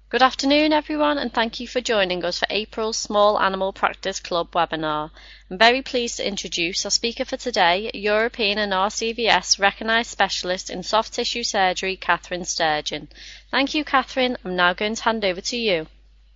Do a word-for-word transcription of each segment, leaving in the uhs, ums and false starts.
Good afternoon, everyone, and thank you for joining us for April's Small Animal Practice Club webinar. I'm very pleased to introduce our speaker for today, European and R C V S recognised specialist in soft tissue surgery, Catherine Sturgeon. Thank you, Catherine. I'm now going to hand over to you.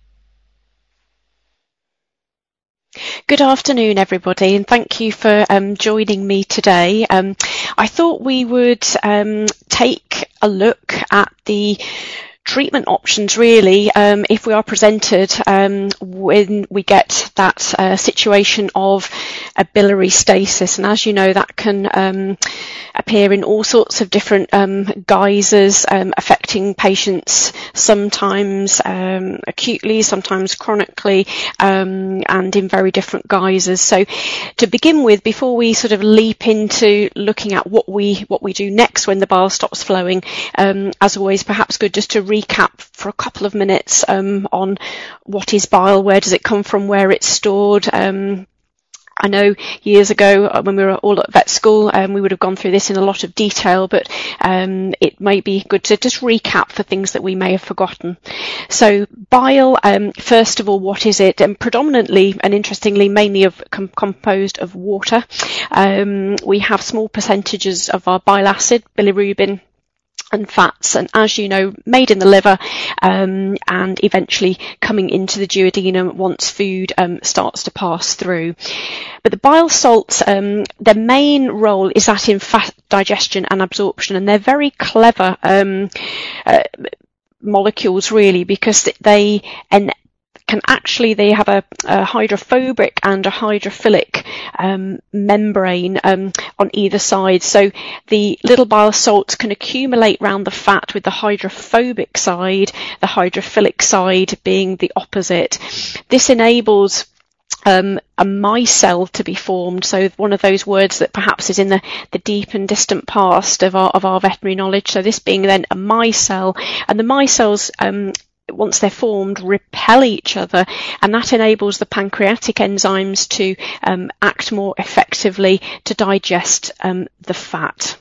Good afternoon, everybody, and thank you for um, joining me today. Um, I thought we would um, take a look at the treatment options really um, if we are presented um, when we get that uh, situation of a biliary stasis, and as you know that can um, appear in all sorts of different um, guises, um, affecting patients sometimes um, acutely, sometimes chronically, um, and in very different guises. So to begin with, before we sort of leap into looking at what we what we do next when the bile stops flowing, um, as always perhaps good just to recap for a couple of minutes um, on what is bile, where does it come from, where it's stored. Um, I know years ago when we were all at vet school um, we would have gone through this in a lot of detail, but um, it may be good to just recap for things that we may have forgotten. So bile, um, first of all, what is it? And predominantly and interestingly mainly of com composed of water. Um, we have small percentages of our bile acid, bilirubin, and fats, and as you know, made in the liver um, and eventually coming into the duodenum once food um, starts to pass through. But the bile salts, um, their main role is that in fat digestion and absorption, and they're very clever um, uh, molecules really, because they and can actually, they have a, a hydrophobic and a hydrophilic um, membrane um, on either side. So the little bile salts can accumulate around the fat with the hydrophobic side, the hydrophilic side being the opposite. This enables Um, a micelle to be formed, so one of those words that perhaps is in the, the deep and distant past of our, of our veterinary knowledge. So this being then a micelle, and the micelles, um, once they're formed, repel each other, and that enables the pancreatic enzymes to um, act more effectively to digest um, the fat.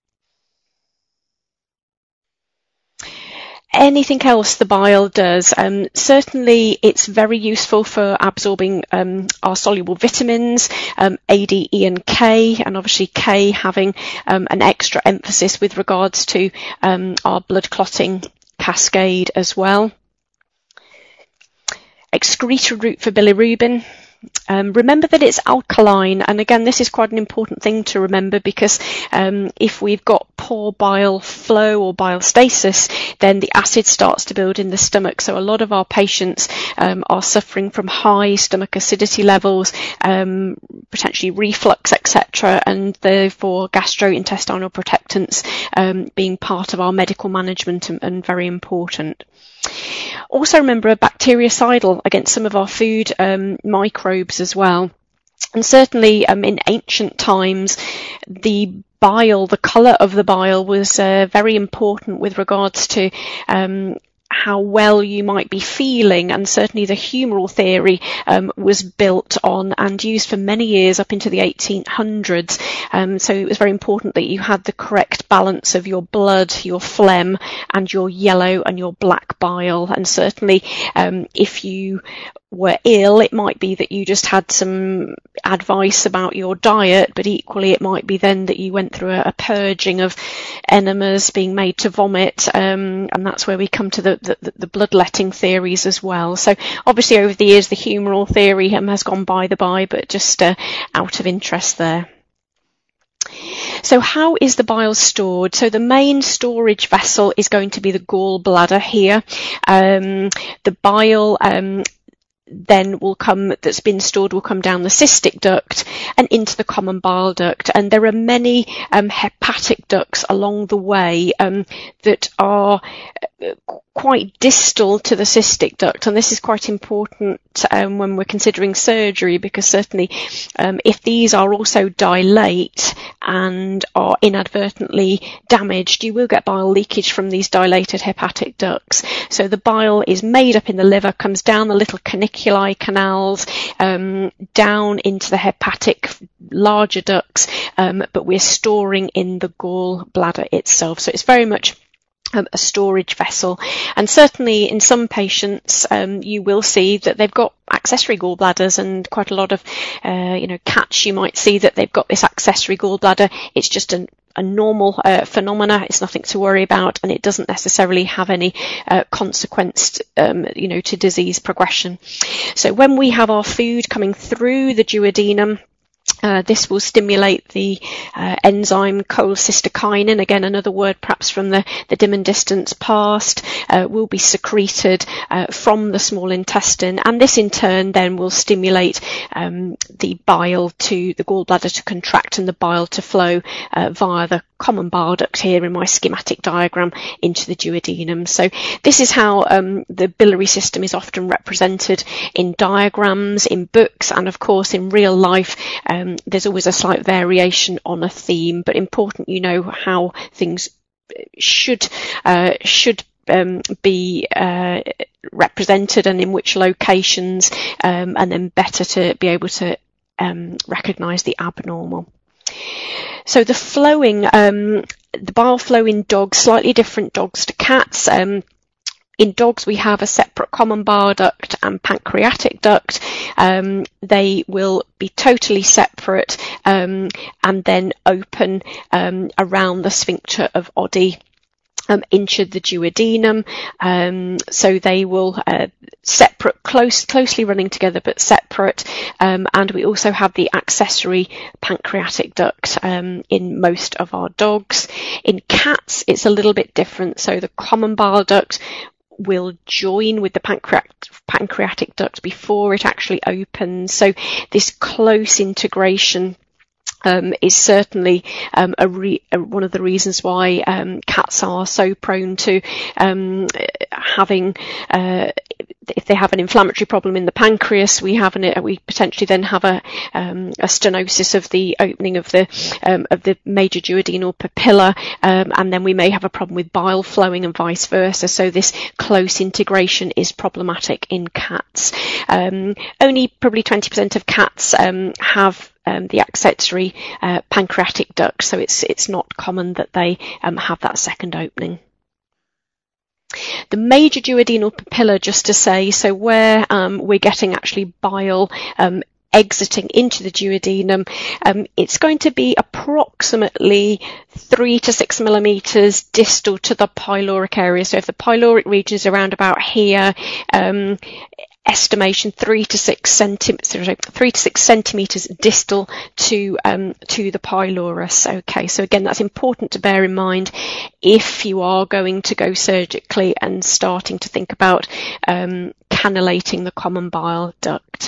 Anything else the bile does? Um, certainly it's very useful for absorbing um, our soluble vitamins, um, A, D, E and K, and obviously K having um, an extra emphasis with regards to um, our blood clotting cascade as well. Excretory route for bilirubin. Um, remember that it's alkaline, and again this is quite an important thing to remember, because um, if we've got poor bile flow or bile stasis, then the acid starts to build in the stomach. So a lot of our patients um, are suffering from high stomach acidity levels, um, potentially reflux, et cetera, and therefore gastrointestinal protectants um, being part of our medical management and, and very important. Also remember a bactericidal against some of our food um, microbes as well. And certainly um, in ancient times, the bile, the colour of the bile was uh, very important with regards to um, how well you might be feeling, and certainly the humoral theory um, was built on and used for many years up into the eighteen hundreds. Um, so it was very important that you had the correct balance of your blood, your phlegm, and your yellow and your black bile. And certainly um, if you were ill, it might be that you just had some advice about your diet, but equally it might be then that you went through a, a purging of enemas, being made to vomit, um, and that's where we come to the, the, the bloodletting theories as well. So obviously over the years the humoral theory um, has gone by the by, but just uh, out of interest there. So how is the bile stored? So the main storage vessel is going to be the gallbladder here. Um, the bile um, then will come, that's been stored, will come down the cystic duct and into the common bile duct. And there are many um, hepatic ducts along the way um, that are quite distal to the cystic duct, and this is quite important um, when we're considering surgery, because certainly um, if these are also dilate and are inadvertently damaged, you will get bile leakage from these dilated hepatic ducts. So the bile is made up in the liver, comes down the little caniculi canals, um, down into the hepatic larger ducts, um, but we're storing in the gallbladder itself. So it's very much um, a storage vessel. And certainly in some patients, um, you will see that they've got accessory gallbladders, and quite a lot of, uh, you know, cats, you might see that they've got this accessory gallbladder. It's just an a normal uh, phenomena. It's nothing to worry about, and it doesn't necessarily have any uh, consequence, um, you know, to disease progression. So when we have our food coming through the duodenum, Uh, this will stimulate the uh, enzyme cholecystokinin, again another word perhaps from the, the dim and distance past, uh, will be secreted uh, from the small intestine, and this in turn then will stimulate um, the bile to the gallbladder to contract and the bile to flow uh, via the common bile duct here in my schematic diagram into the duodenum. So this is how um, the biliary system is often represented in diagrams, in books, and of course in real life. Um, there's always a slight variation on a theme, but important you know how things should uh, should um, be uh, represented and in which locations, um, and then better to be able to um, recognise the abnormal. So the flowing, um, the bile flow in dogs, slightly different dogs to cats. Um, In dogs, we have a separate common bile duct and pancreatic duct. Um, they will be totally separate um, and then open um, around the sphincter of Oddi um, into the duodenum. Um, so they will uh, separate, close, closely running together but separate. Um, and we also have the accessory pancreatic duct um, in most of our dogs. In cats, it's a little bit different. So the common bile duct will join with the pancreatic, pancreatic duct before it actually opens. So this close integration um, is certainly um, a re- a, one of the reasons why um, cats are so prone to um, having, uh, if they have an inflammatory problem in the pancreas, we have an, we potentially then have a, um, a stenosis of the opening of the um, of the major duodenal papilla, um, and then we may have a problem with bile flowing and vice versa. So this close integration is problematic in cats. Um, only probably twenty percent of cats um, have Um, the accessory uh, pancreatic duct, so it's it's not common that they um, have that second opening. The major duodenal papilla, just to say, so where um, we're getting actually bile um, exiting into the duodenum, um, it's going to be approximately three to six millimetres distal to the pyloric area. So if the pyloric region is around about here, um, estimation three to six centimeters, three to six centimeters distal to um, to the pylorus. Okay, so again, that's important to bear in mind if you are going to go surgically and starting to think about um, cannulating the common bile duct.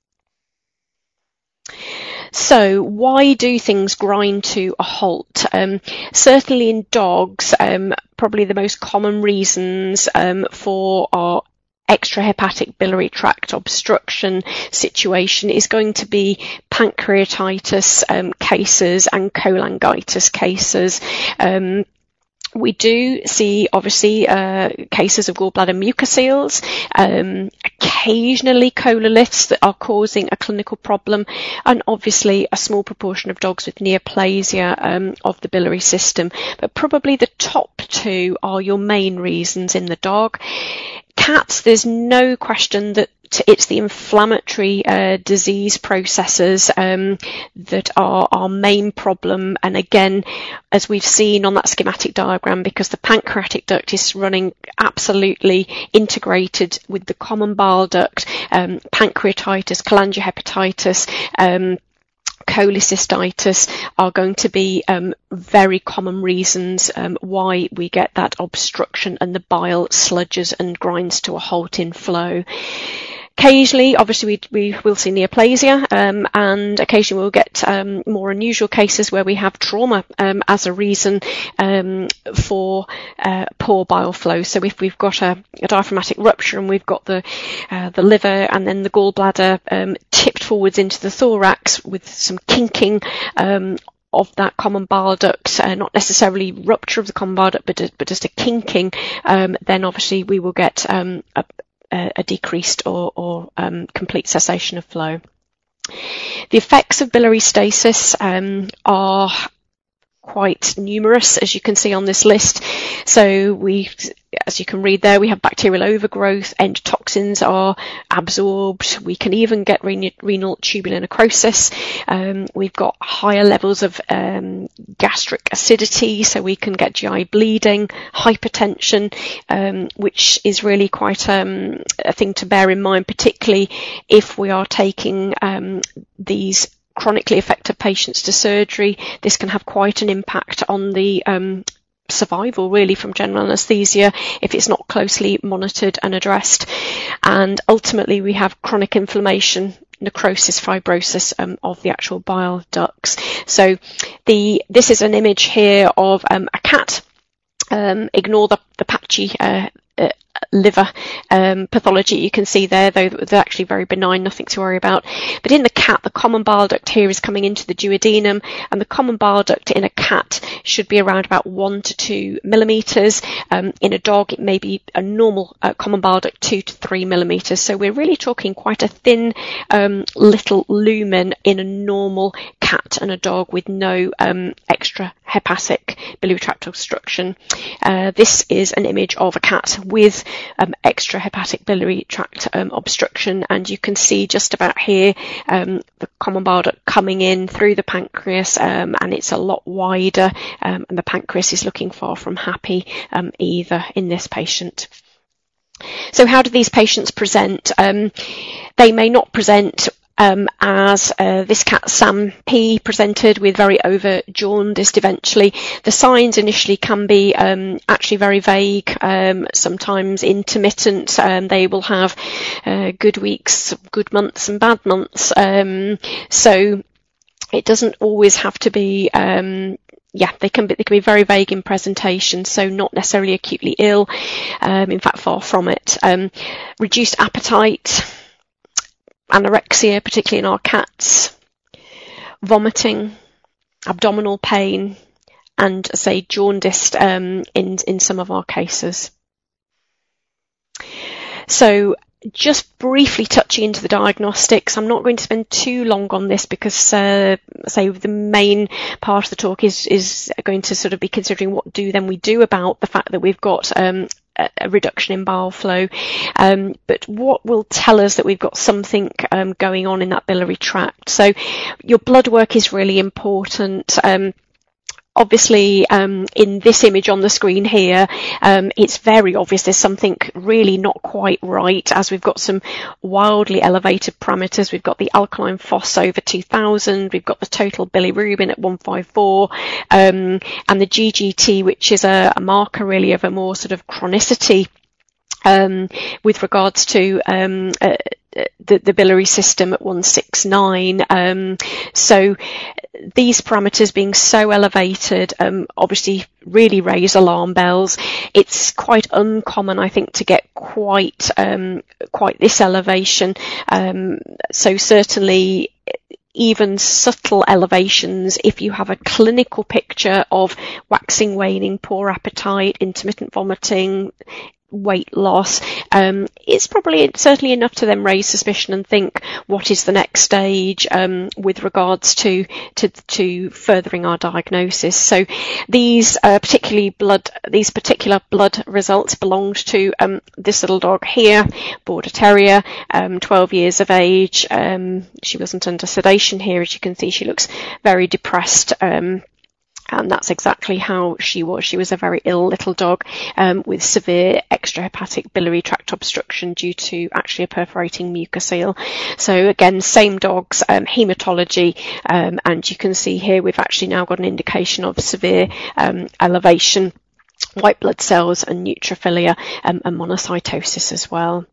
So why do things grind to a halt? Um, certainly in dogs, um, probably the most common reasons um, for our extrahepatic biliary tract obstruction situation is going to be pancreatitis um, cases and cholangitis cases. Um, We do see, obviously, uh, cases of gallbladder mucoceles, um, occasionally cololiths that are causing a clinical problem, and obviously a small proportion of dogs with neoplasia um, of the biliary system. But probably the top two are your main reasons in the dog. Cats, there's no question that it's the inflammatory uh, disease processes um, that are our main problem. And again, as we've seen on that schematic diagram, because the pancreatic duct is running absolutely integrated with the common bile duct, um, pancreatitis, cholangiohepatitis, um, cholecystitis are going to be um, very common reasons um, why we get that obstruction and the bile sludges and grinds to a halt in flow. Occasionally, obviously, we, we will see neoplasia, um, and occasionally we'll get um, more unusual cases where we have trauma um, as a reason um, for uh, poor bile flow. So if we've got a, a diaphragmatic rupture and we've got the uh, the liver and then the gallbladder um, tipped forwards into the thorax with some kinking um, of that common bile duct, uh, not necessarily rupture of the common bile duct, but, but just a kinking, um, then obviously we will get um, a a decreased or, or um, complete cessation of flow. The effects of biliary stasis um, are quite numerous, as you can see on this list. So we, as you can read there, we have bacterial overgrowth, endotoxins are absorbed, we can even get renal, renal tubular necrosis, um, we've got higher levels of um, gastric acidity, so we can get G I bleeding, hypertension, um, which is really quite um, a thing to bear in mind, particularly if we are taking um, these chronically affected patients to surgery. This can have quite an impact on the um, survival really from general anaesthesia if it's not closely monitored and addressed. And ultimately we have chronic inflammation, necrosis, fibrosis um, of the actual bile ducts. So the this is an image here of um, a cat. Um, ignore the, the patchy uh, uh, liver um, pathology you can see there, though they're actually very benign, nothing to worry about. But in the cat, the common bile duct here is coming into the duodenum, and the common bile duct in a cat should be around about one to two millimetres. Um, in a dog, it may be a normal uh, common bile duct two to three millimetres. So we're really talking quite a thin um, little lumen in a normal cat and a dog with no um, extra hepatic biliary tract obstruction. Uh, this is an image of a cat with um, extra hepatic biliary tract um, obstruction, and you can see just about here um, the common bile duct coming in through the pancreas, um, and it's a lot wider, um, and the pancreas is looking far from happy um, either in this patient. So how do these patients present? Um, they may not present Um, as uh, this cat Sam P presented with very over jaundiced eventually. The signs initially can be um, actually very vague, um, sometimes intermittent. Um, they will have uh, good weeks, good months and bad months. Um, so it doesn't always have to be um, yeah, they can be, they can be very vague in presentation, so not necessarily acutely ill, um, in fact far from it. Um, reduced appetite, anorexia, particularly in our cats, vomiting, abdominal pain, and, say, jaundiced um, in, in some of our cases. So just briefly touching into the diagnostics, I'm not going to spend too long on this because, uh, say, the main part of the talk is, is going to sort of be considering what do then we do about the fact that we've got um, a reduction in bile flow. Um, but what will tell us that we've got something um, going on in that biliary tract? So your blood work is really important. Um, Obviously, um, in this image on the screen here, um, it's very obvious there's something really not quite right, as we've got some wildly elevated parameters. We've got the alkaline phos over two thousand, we've got the total bilirubin at one fifty-four, um, and the G G T, which is a, a marker really of a more sort of chronicity um, with regards to um, uh, the, the biliary system at one sixty-nine. Um, so these parameters being so elevated um, obviously really raise alarm bells. It's quite uncommon, I think, to get quite um, quite this elevation. Um, so certainly even subtle elevations, if you have a clinical picture of waxing, waning, poor appetite, intermittent vomiting, weight loss, um, it's probably certainly enough to then raise suspicion and think what is the next stage um, with regards to, to to furthering our diagnosis. So these uh, particularly blood these particular blood results belonged to um, this little dog here, Border Terrier, um, twelve years of age. Um, she wasn't under sedation here, as you can see. She looks very depressed. Um, And that's exactly how she was. She was a very ill little dog um, with severe extrahepatic biliary tract obstruction due to actually a perforating mucocele. So again, same dogs, um, haematology, um, and you can see here we've actually now got an indication of severe um, elevation, white blood cells and neutrophilia, um, and monocytosis as well.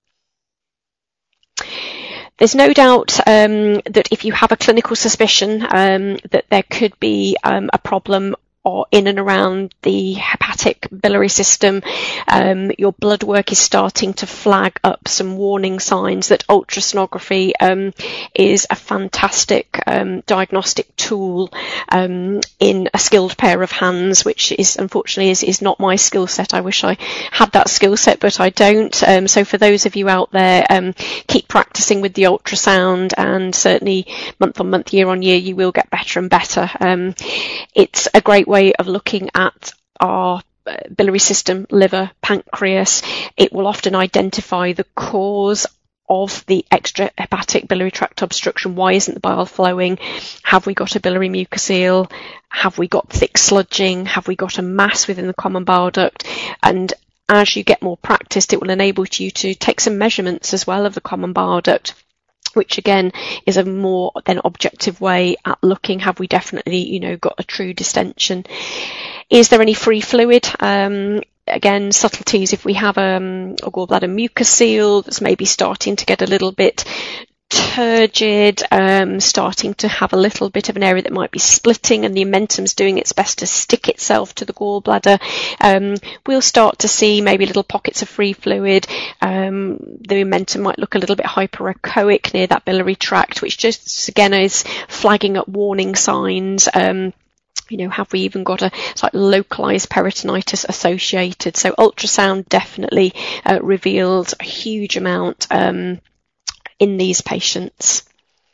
There's no doubt um, that if you have a clinical suspicion um, that there could be um, a problem are in and around the hepatic biliary system, um, your blood work is starting to flag up some warning signs that ultrasonography um, is a fantastic um, diagnostic tool um, in a skilled pair of hands, which is unfortunately is, is not my skill set. I wish I had that skill set, but I don't. Um, so for those of you out there, um, keep practicing with the ultrasound, and certainly month on month, year on year, you will get better and better. Um, it's a great way of looking at our biliary system, liver, pancreas. It will often identify the cause of the extrahepatic biliary tract obstruction. Why isn't the bile flowing? Have we got a biliary mucocele? Have we got thick sludging? Have we got a mass within the common bile duct? And as you get more practiced, it will enable you to take some measurements as well of the common bile duct, which again is a more than objective way at looking, have we definitely, you know, got a true distension? Is there any free fluid? Um, again, subtleties. If we have um, a gallbladder mucocele that's maybe starting to get a little bit turgid, um, starting to have a little bit of an area that might be splitting, and the omentum's doing its best to stick itself to the gallbladder, um, we'll start to see maybe little pockets of free fluid. Um, the omentum might look a little bit hyperechoic near that biliary tract, which just again is flagging up warning signs. Um, You know, have we even got a like localized peritonitis associated? So ultrasound definitely uh, reveals a huge amount um, in these patients.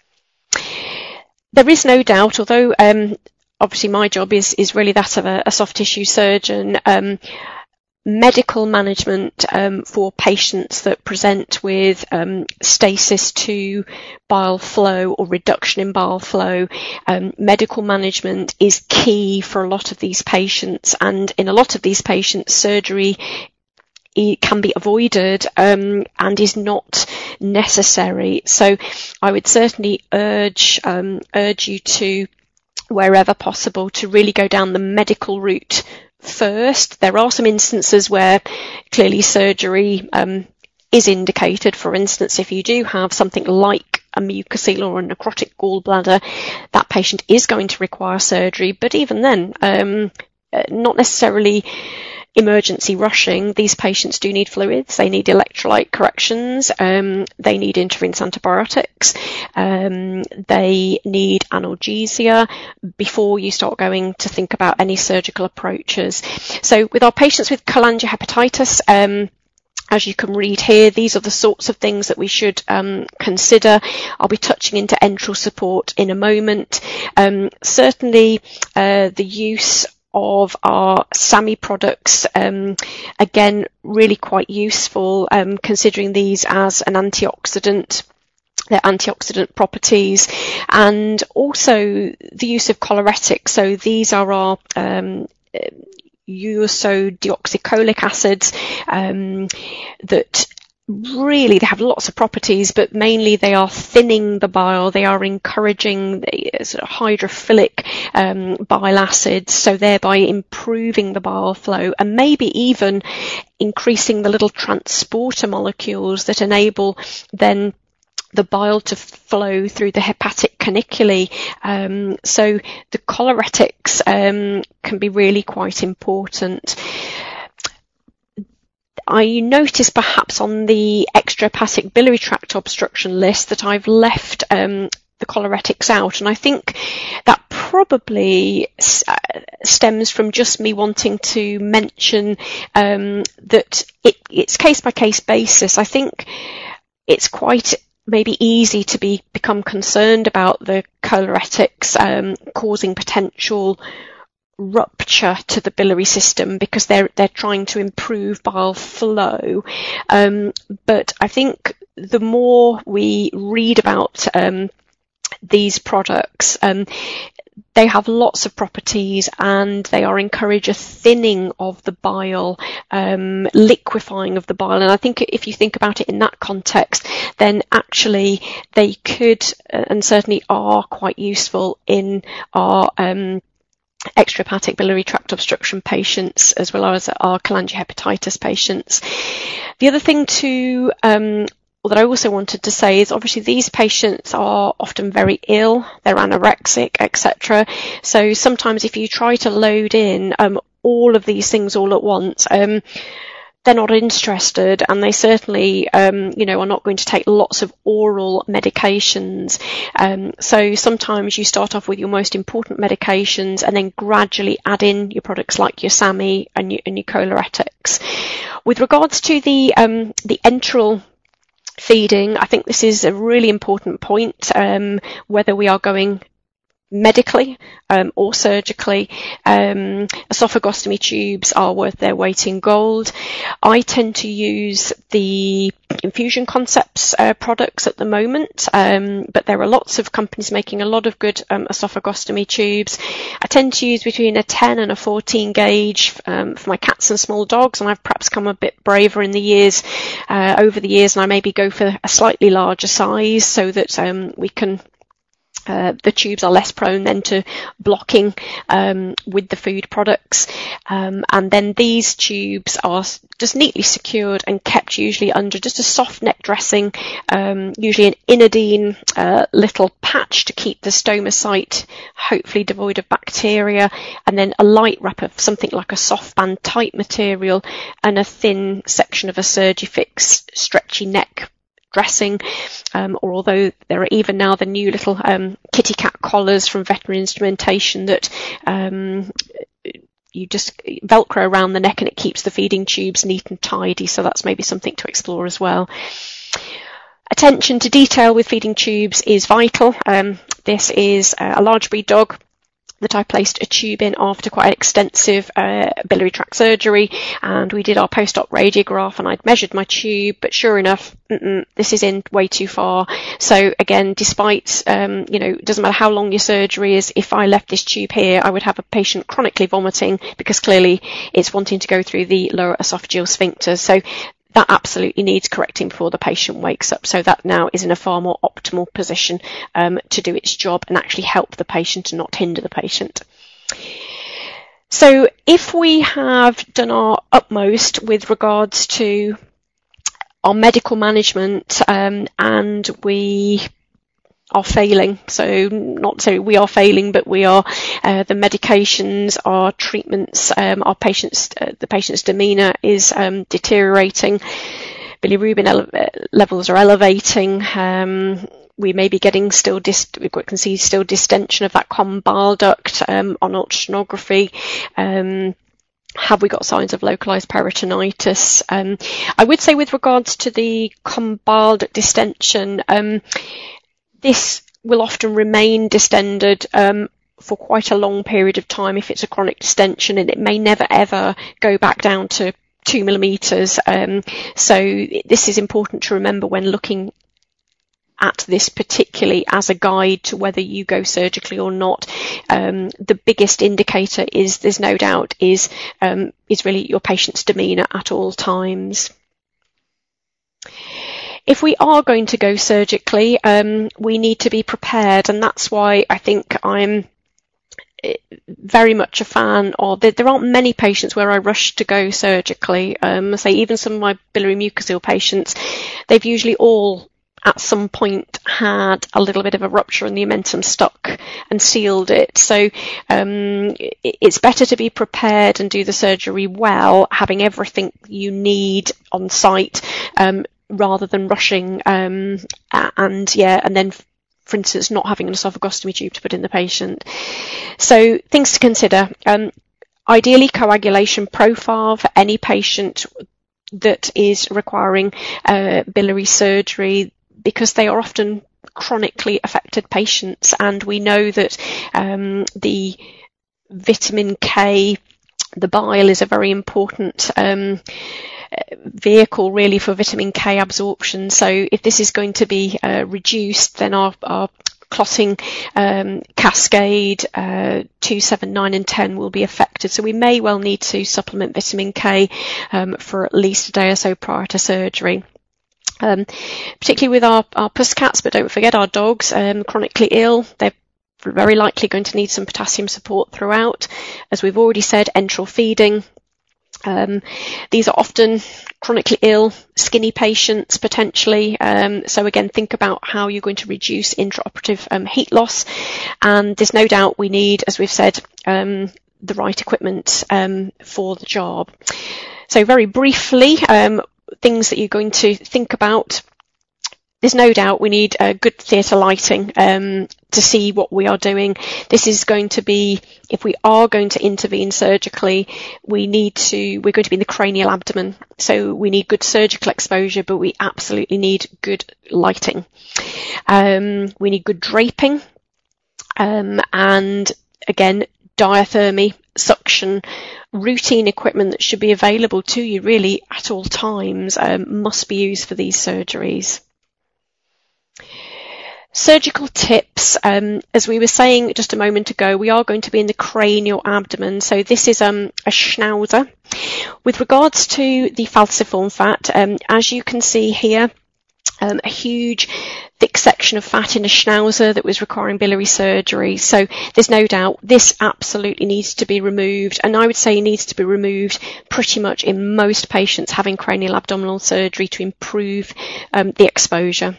There is no doubt, although um, obviously my job is, is really that of a, a soft tissue surgeon, um, medical management um, for patients that present with um, stasis to bile flow or reduction in bile flow, um, medical management is key for a lot of these patients, and in a lot of these patients surgery it can be avoided um, and is not necessary. So I would certainly urge um, urge you to, wherever possible, to really go down the medical route first. There are some instances where clearly surgery um, is indicated. For instance, if you do have something like a mucocele or a necrotic gallbladder, that patient is going to require surgery. But even then, um, not necessarily emergency rushing. These patients do need fluids, they need electrolyte corrections, um, they need intravenous antibiotics, um, they need analgesia before you start going to think about any surgical approaches. So with our patients with cholangiohepatitis, um, as you can read here, these are the sorts of things that we should um, consider. I'll be touching into enteral support in a moment. Um, certainly uh, the use of our S A M I products, um, again, really quite useful, um, considering these as an antioxidant, their antioxidant properties, and also the use of choleretics. So these are our um, ursodeoxycholic acids um, that really, they have lots of properties, but mainly they are thinning the bile. They are encouraging the sort of hydrophilic um, bile acids, so thereby improving the bile flow, and maybe even increasing the little transporter molecules that enable then the bile to flow through the hepatic caniculae. Um, so the choleretics um, can be really quite important. I noticed perhaps on the extrahepatic biliary tract obstruction list that I've left um, the choleretics out, and I think that probably uh, stems from just me wanting to mention um, that it, it's case by case basis. I think it's quite maybe easy to be become concerned about the choleretics um, causing potential rupture to the biliary system because they're they're trying to improve bile flow, um, but I think the more we read about um, these products, um, they have lots of properties, and they are encourage a thinning of the bile, um, liquefying of the bile. And I think if you think about it in that context, then actually they could uh, and certainly are quite useful in our um, extrahepatic biliary tract obstruction patients, as well as our cholangiohepatitis patients. The other thing to um, what I also wanted to say is obviously these patients are often very ill, they're anorexic, et cetera. So sometimes if you try to load in um, all of these things all at once, um, they're not interested, and they certainly, um, you know, are not going to take lots of oral medications. Um, so sometimes you start off with your most important medications and then gradually add in your products like your SAMe and your, and your choleretics. With regards to the um, the enteral feeding, I think this is a really important point, um, whether we are going medically um, or surgically. Um, esophagostomy tubes are worth their weight in gold. I tend to use the Infusion Concepts uh, products at the moment, um, but there are lots of companies making a lot of good um, esophagostomy tubes. I tend to use between a ten and a fourteen gauge um, for my cats and small dogs, and I've perhaps come a bit braver in the years, uh, over the years, and I maybe go for a slightly larger size so that um, we can Uh, the tubes are less prone then to blocking um, with the food products. Um, and then these tubes are just neatly secured and kept usually under just a soft neck dressing, um, usually an Inodine uh, little patch to keep the stoma site hopefully devoid of bacteria, and then a light wrap of something like a soft band type material and a thin section of a Surgifix stretchy neck dressing, um, or although there are even now the new little um, kitty cat collars from Veterinary Instrumentation that um, you just velcro around the neck and it keeps the feeding tubes neat and tidy, so that's maybe something to explore as well. Attention to detail with feeding tubes is vital. Um, this is a large breed dog that I placed a tube in after quite extensive uh, biliary tract surgery, and we did our post-op radiograph and I'd measured my tube, but sure enough, mm-mm, this is in way too far. So again, despite, um, you know, it doesn't matter how long your surgery is, if I left this tube here, I would have a patient chronically vomiting because clearly it's wanting to go through the lower esophageal sphincter. So that absolutely needs correcting before the patient wakes up. So that now is in a far more optimal position um, to do its job and actually help the patient and not hinder the patient. So if we have done our utmost with regards to our medical management um, and we are failing, so not so we are failing, but we are uh, the medications, our treatments, um, our patients, uh, the patient's demeanour is um, deteriorating, bilirubin ele- levels are elevating, um, we may be getting still dist- we can see still distension of that common bile duct um, on ultrasonography. Um, Have we got signs of localised peritonitis? Um, I would say with regards to the common bile duct distension, um, this will often remain distended um, for quite a long period of time if it's a chronic distension, and it may never ever go back down to two millimetres. Um, so this is important to remember when looking at this, particularly as a guide to whether you go surgically or not. Um, the biggest indicator is, there's no doubt, is um, is really your patient's demeanour at all times. If we are going to go surgically, um, we need to be prepared, and that's why I think I'm very much a fan of, there, there aren't many patients where I rush to go surgically. Um, I say even some of my biliary mucosal patients, they've usually all at some point had a little bit of a rupture and the omentum stuck and sealed it. So um, it's better to be prepared and do the surgery well, having everything you need on site, um, rather than rushing um, and yeah, and then, for instance, not having an esophagostomy tube to put in the patient. So things to consider. Um, ideally, coagulation profile for any patient that is requiring uh, biliary surgery, because they are often chronically affected patients, and we know that um, the vitamin K, the bile, is a very important um, vehicle really for vitamin K absorption. So if this is going to be uh, reduced, then our, our clotting um, cascade uh, two, seven, nine and ten will be affected. So we may well need to supplement vitamin K um, for at least a day or so prior to surgery. Um, particularly with our, our puss cats, but don't forget our dogs, um, chronically ill, they're very likely going to need some potassium support throughout. As we've already said, enteral feeding Um, these are often chronically ill, skinny patients potentially. Um, so again, think about how you're going to reduce intraoperative um, heat loss. And there's no doubt we need, as we've said, um, the right equipment um, for the job. So very briefly, um, things that you're going to think about. There's no doubt we need uh, good theatre lighting um, to see what we are doing. This is going to be, if we are going to intervene surgically, we need to, we're going to be in the cranial abdomen. So we need good surgical exposure, but we absolutely need good lighting. Um, we need good draping. Um, and again, diathermy, suction, routine equipment that should be available to you really at all times um, must be used for these surgeries. Surgical tips, um, as we were saying just a moment ago, we are going to be in the cranial abdomen. So this is um, a schnauzer. With regards to the falciform fat, um, as you can see here, um, a huge thick section of fat in a schnauzer that was requiring biliary surgery. So there's no doubt this absolutely needs to be removed, and I would say it needs to be removed pretty much in most patients having cranial abdominal surgery to improve um, the exposure.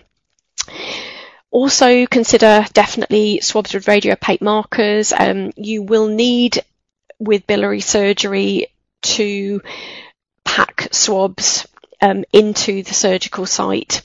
Also consider definitely swabs with radiopaque markers. Um, you will need, with biliary surgery, to pack swabs um, into the surgical site.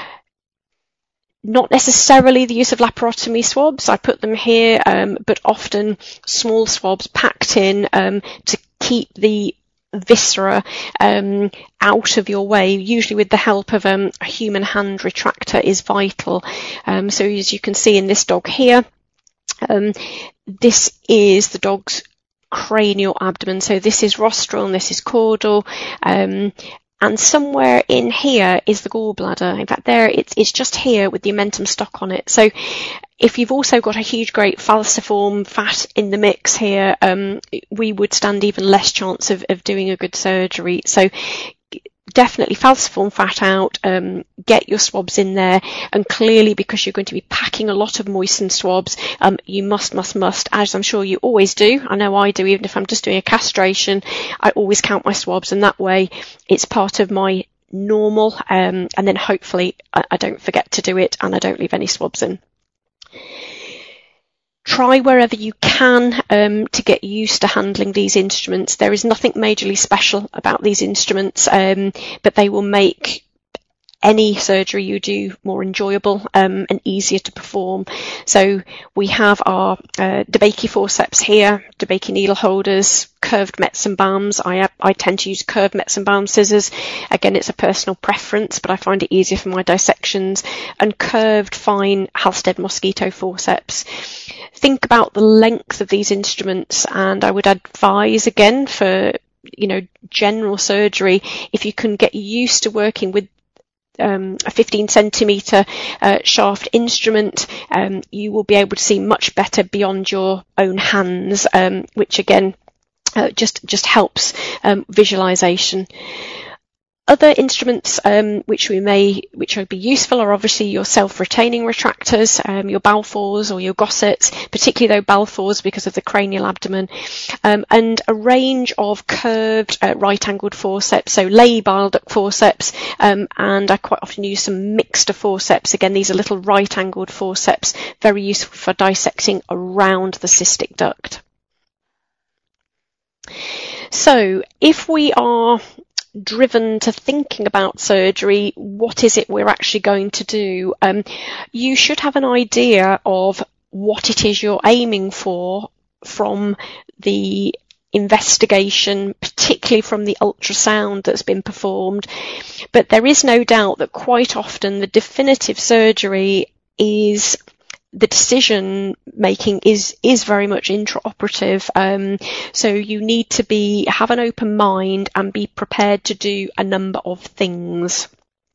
Not necessarily the use of laparotomy swabs, I put them here, um, but often small swabs packed in um, to keep the viscera um, out of your way, usually with the help of um, a human hand retractor, is vital. Um, so as you can see in this dog here, um, this is the dog's cranial abdomen. So this is rostral and this is caudal. Um, And somewhere in here is the gallbladder. In fact, there it's, it's just here with the omentum stock on it. So if you've also got a huge, great falciform fat in the mix here, um, we would stand even less chance of, of doing a good surgery. So definitely falciform fat out, um, get your swabs in there, and clearly because you're going to be packing a lot of moistened swabs, um, you must, must, must, as I'm sure you always do, I know I do, even if I'm just doing a castration, I always count my swabs, and that way it's part of my normal, um, and then hopefully I, I don't forget to do it and I don't leave any swabs in. Try wherever you can um, to get used to handling these instruments. There is nothing majorly special about these instruments, um, but they will make any surgery you do more enjoyable um, and easier to perform. So we have our uh, DeBakey forceps here, DeBakey needle holders, curved Metson balms. I, I tend to use curved Metson balm scissors. Again, it's a personal preference, but I find it easier for my dissections. And curved fine Halstead mosquito forceps. Think about the length of these instruments, and I would advise again for, you know, general surgery, if you can get used to working with Um, a fifteen centimetre uh, shaft instrument, um, you will be able to see much better beyond your own hands, um, which again uh, just just helps um, visualization. Other instruments um, which we may which would be useful are obviously your self-retaining retractors, um, your Balfours or your Gossets, particularly though Balfours because of the cranial abdomen, um, and a range of curved uh, right-angled forceps, so lay bile duct forceps, um, and I quite often use some mixed forceps. Again, these are little right-angled forceps, very useful for dissecting around the cystic duct. So if we are driven to thinking about surgery, what is it we're actually going to do? Um, you should have an idea of what it is you're aiming for from the investigation, particularly from the ultrasound that's been performed. But there is no doubt that quite often the definitive surgery is the decision making is is very much intraoperative, um, so you need to be have an open mind and be prepared to do a number of things.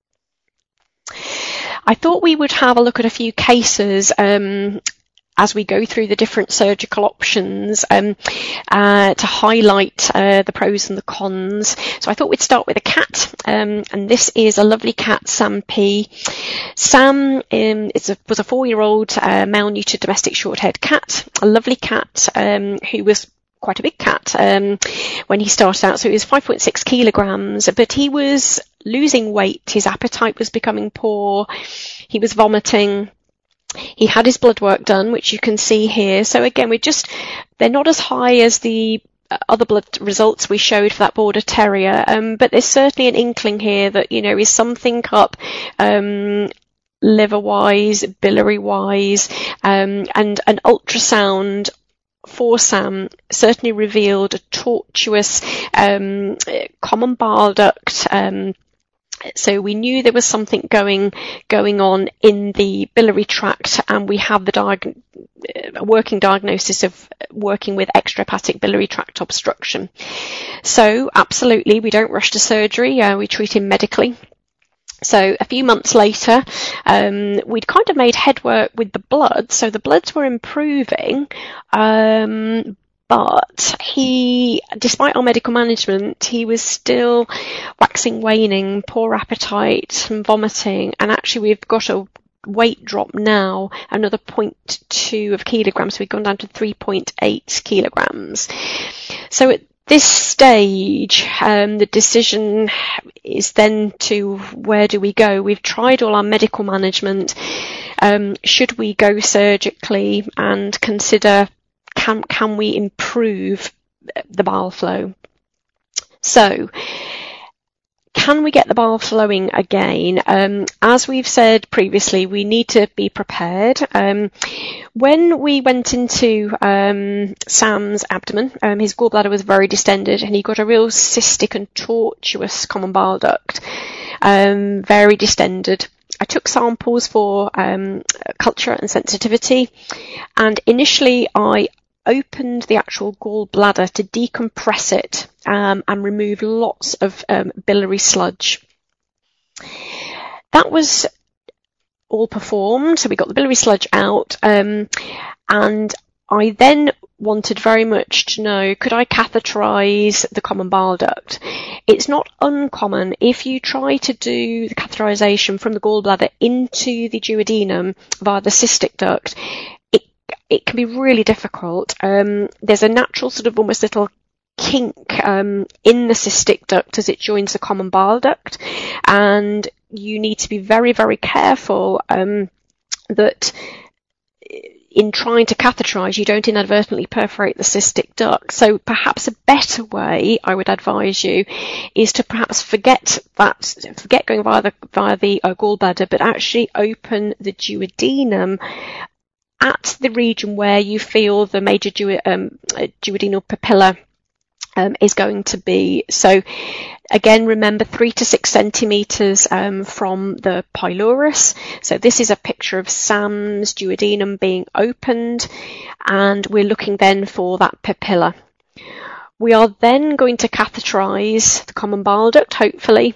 I thought we would have a look at a few cases um, as we go through the different surgical options um, uh, to highlight uh, the pros and the cons. So I thought we'd start with a cat, um, and this is a lovely cat, Sam P. Sam um, is a, was a four-year-old uh, male-neutered domestic short-haired cat, a lovely cat um, who was quite a big cat um, when he started out. So he was five point six kilograms, but he was losing weight. His appetite was becoming poor. He was vomiting. He had his blood work done, which you can see here. So again, we're just, they're not as high as the other blood results we showed for that Border Terrier, um, but there's certainly an inkling here that, you know, is something up um, liver-wise, biliary-wise, um, and an ultrasound for Sam certainly revealed a tortuous um, common bile duct. Um, so we knew there was something going going on in the biliary tract, and we have the diag- a working diagnosis of working with extrahepatic biliary tract obstruction. So absolutely, we don't rush to surgery. Uh, we treat him medically. So a few months later, um, we'd kind of made headwork with the blood. So the bloods were improving, um, but he, despite our medical management, he was still waxing waning, poor appetite and vomiting. And actually we've got a weight drop now, another zero point two of kilograms. So we've gone down to three point eight kilograms. So at this stage, um, the decision is then to where do we go? We've tried all our medical management. Um, should we go surgically and consider can can we improve the bile flow? So, can we get the bile flowing again? Um, as we've said previously, we need to be prepared. Um, when we went into um, Sam's abdomen, um, his gallbladder was very distended, and he got a real cystic and tortuous common bile duct, um, very distended. I took samples for um, culture and sensitivity, and initially I opened the actual gallbladder to decompress it um, and remove lots of um, biliary sludge. That was all performed, so we got the biliary sludge out, um, and I then wanted very much to know, could I catheterize the common bile duct? It's not uncommon if you try to do the catheterization from the gallbladder into the duodenum via the cystic duct. It it can be really difficult. Um, there's a natural sort of almost little kink um, in the cystic duct as it joins the common bile duct, and you need to be very, very careful um, that in trying to catheterize, you don't inadvertently perforate the cystic duct. So perhaps a better way, I would advise you, is to perhaps forget that, forget going via the, via the uh, gallbladder, but actually open the duodenum at the region where you feel the major du- um, duodenal papilla Um, is going to be. So again, remember three to six centimetres um, from the pylorus. So this is a picture of Sam's duodenum being opened, and we're looking then for that papilla. We are then going to catheterize the common bile duct, hopefully,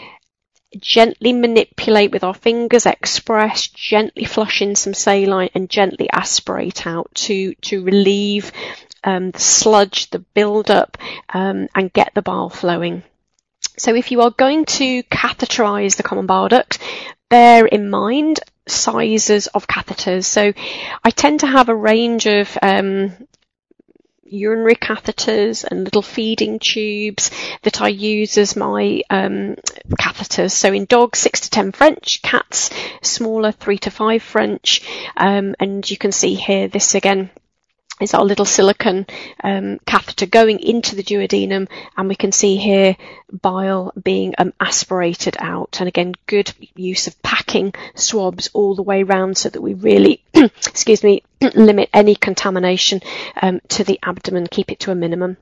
gently manipulate with our fingers, express, gently flush in some saline and gently aspirate out to, to relieve Um, the sludge, the build-up, um, and get the bile flowing. So if you are going to catheterize the common bile duct, bear in mind sizes of catheters. So I tend to have a range of um, urinary catheters and little feeding tubes that I use as my um, catheters. So in dogs, six to ten French, cats, smaller, three to five French, um, and you can see here this again is our little silicone um, catheter going into the duodenum, and we can see here bile being um, aspirated out. And again, good use of packing swabs all the way round so that we really, excuse me, limit any contamination um, to the abdomen, keep it to a minimum.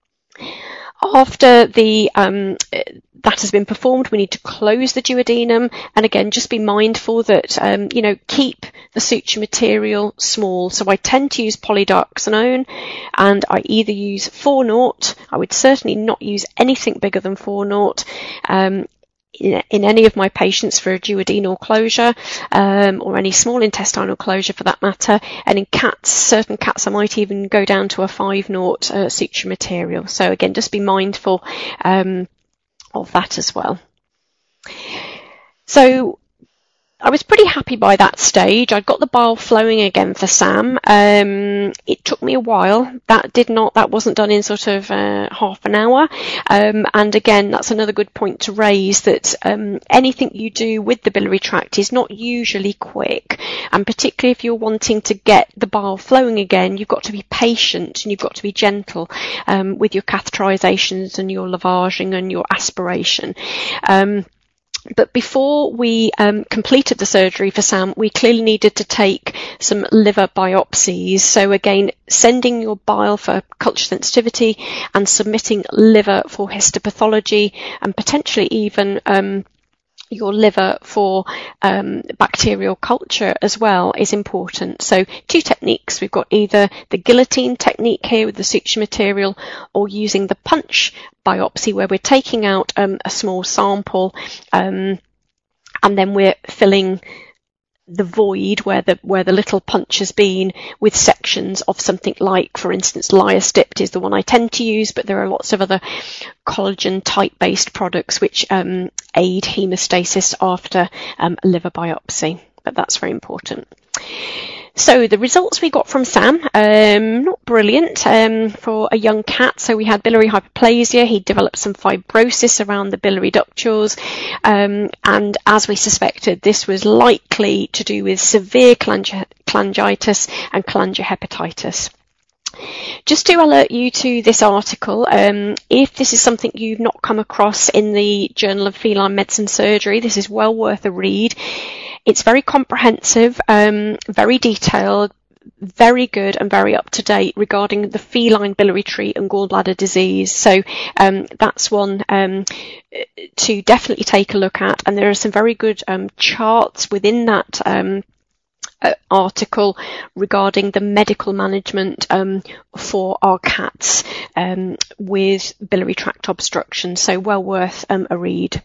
After the um, that has been performed, we need to close the duodenum, and again, just be mindful that um, you know, keep the suture material small. So I tend to use polydioxanone, and I either use four naught. I would certainly not use anything bigger than four naught. Um, In, in any of my patients for a duodenal closure, um, or any small intestinal closure for that matter. And in cats, certain cats, I might even go down to a five naught uh, suture material. So again, just be mindful um, of that as well. So I was pretty happy by that stage. I'd got the bile flowing again for Sam. Um, it took me a while. That did not, that wasn't done in sort of uh, half an hour. Um, and again, that's another good point to raise, that um, anything you do with the biliary tract is not usually quick. And particularly if you're wanting to get the bile flowing again, you've got to be patient and you've got to be gentle um, with your catheterizations and your lavaging and your aspiration. Um, But before we um, completed the surgery for Sam, we clearly needed to take some liver biopsies. So again, sending your bile for culture sensitivity and submitting liver for histopathology and potentially even um, your liver for um, bacterial culture as well is important. So two techniques. We've got either the guillotine technique here with the suture material, or using the punch biopsy, where we're taking out um, a small sample um, and then we're filling the void where the where the little punch has been with sections of something like, for instance, Liostipt is the one I tend to use, but there are lots of other collagen type based products which um, aid hemostasis after um, a liver biopsy, but that's very important. So the results we got from Sam, um, not brilliant um, for a young cat. So we had biliary hyperplasia. He developed some fibrosis around the biliary ductules. Um, and as we suspected, this was likely to do with severe cholangi- cholangitis and cholangiohepatitis. Just to alert you to this article, um, if this is something you've not come across in the Journal of Feline Medicine Surgery, this is well worth a read. It's very comprehensive, um, very detailed, very good and very up to date regarding the feline biliary tree and gallbladder disease. So um, that's one um, to definitely take a look at. And there are some very good um, charts within that um, uh, article regarding the medical management um, for our cats um, with biliary tract obstruction. So well worth um, a read.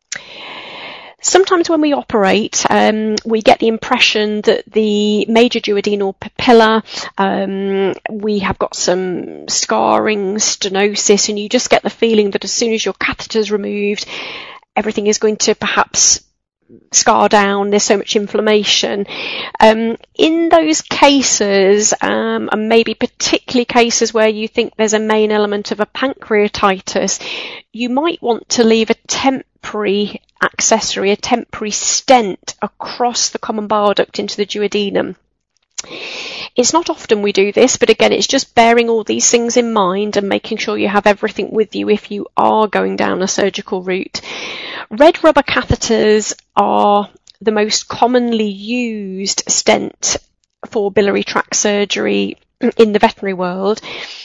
Sometimes when we operate, um, we get the impression that the major duodenal papilla, um, we have got some scarring, stenosis, and you just get the feeling that as soon as your catheter is removed, everything is going to perhaps scar down, there's so much inflammation. Um, in those cases, um, and maybe particularly cases where you think there's a main element of a pancreatitis, you might want to leave a temporary accessory, a temporary stent across the common bile duct into the duodenum. It's not often we do this, but again, it's just bearing all these things in mind and making sure you have everything with you if you are going down a surgical route. Red rubber catheters are the most commonly used stent for biliary tract surgery in the veterinary world.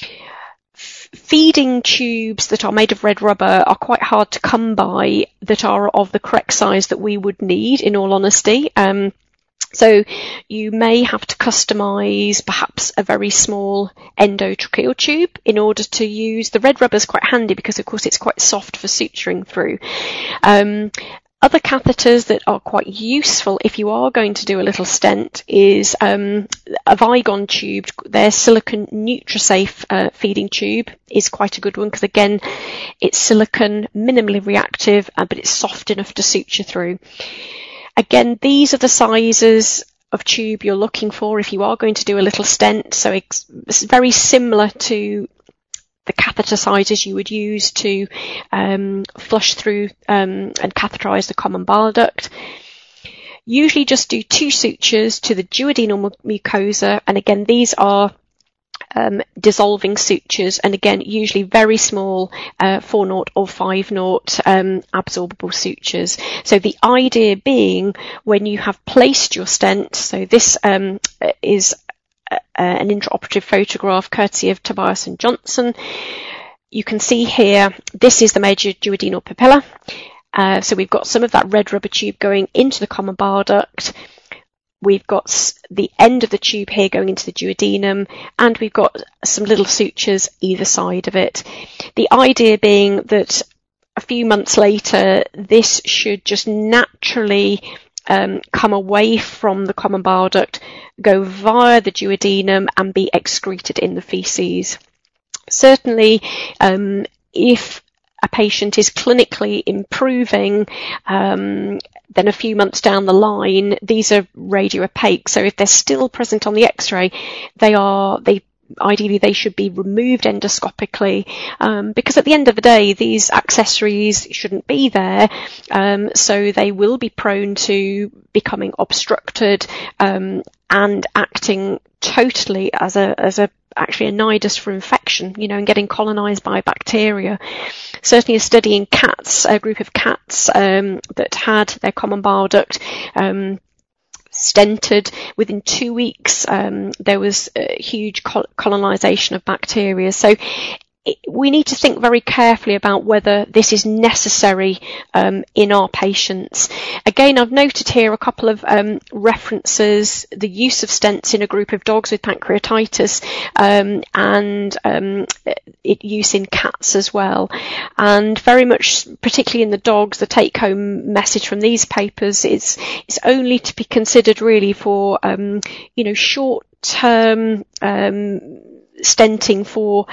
Feeding tubes that are made of red rubber are quite hard to come by that are of the correct size that we would need, in all honesty. Um, So you may have to customise perhaps a very small endotracheal tube in order to use. The red rubber is quite handy because, of course, it's quite soft for suturing through. Um, other catheters that are quite useful if you are going to do a little stent is um, a Vigon tube. Their silicone NutriSafe uh, feeding tube is quite a good one because, again, it's silicone, minimally reactive, uh, but it's soft enough to suture through. Again, these are the sizes of tube you're looking for if you are going to do a little stent. So it's, it's very similar to the catheter sizes you would use to um, flush through um, and catheterize the common bile duct. Usually just do two sutures to the duodenal mucosa, and again, these are Um, dissolving sutures, and again usually very small uh, four naught or five naught um, absorbable sutures. So the idea being, when you have placed your stent, so this um, is uh, an intraoperative photograph courtesy of Tobias and Johnson. You can see here, this is the major duodenal papilla. Uh, so we've got some of that red rubber tube going into the common bile duct. We've got the end of the tube here going into the duodenum, and we've got some little sutures either side of it. The idea being that a few months later, this should just naturally um, come away from the common bile duct, go via the duodenum, and be excreted in the feces. Certainly, um, if a patient is clinically improving, um, then a few months down the line, these are radio opaque. So if they're still present on the X-ray, they are, they ideally they should be removed endoscopically, um, because at the end of the day, these accessories shouldn't be there. Um, so they will be prone to becoming obstructed, um, and acting totally as a, as a, actually a nidus for infection, you know, and getting colonized by bacteria. Certainly a study in cats, a group of cats, um, that had their common bile duct, um, stented. Within two weeks, um, there was a huge col- colonization of bacteria. So it, we need to think very carefully about whether this is necessary um, in our patients. Again, I've noted here a couple of um, references, the use of stents in a group of dogs with pancreatitis, um, and um, it, use in cats as well. And very much, particularly in the dogs, the take-home message from these papers is, is only to be considered really for, um, you know, short-term um stenting for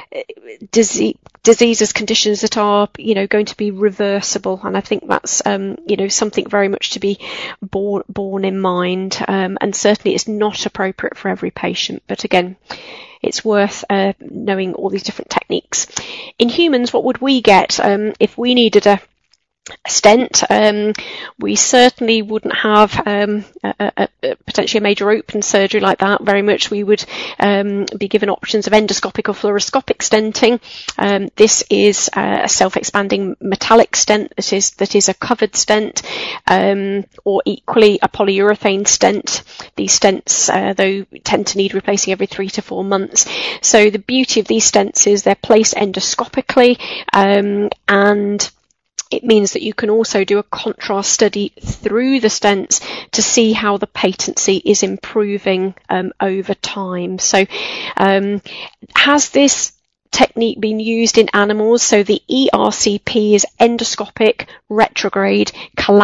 disease, diseases, conditions that are, you know, going to be reversible. And I think that's, um, you know, something very much to be borne, borne in mind. Um, and certainly it's not appropriate for every patient. But again, it's worth uh, knowing all these different techniques. In humans, what would we get um, if we needed a A stent? Um, we certainly wouldn't have um, a, a, a potentially a major open surgery like that. Very much we would um, be given options of endoscopic or fluoroscopic stenting. Um, this is a self-expanding metallic stent that is that is a covered stent, um, or equally a polyurethane stent. These stents, uh, though, tend to need replacing every three to four months. So the beauty of these stents is they're placed endoscopically, um, and it means that you can also do a contrast study through the stents to see how the patency is improving um, over time. So um, has this technique been used in animals? So the E R C P is endoscopic retrograde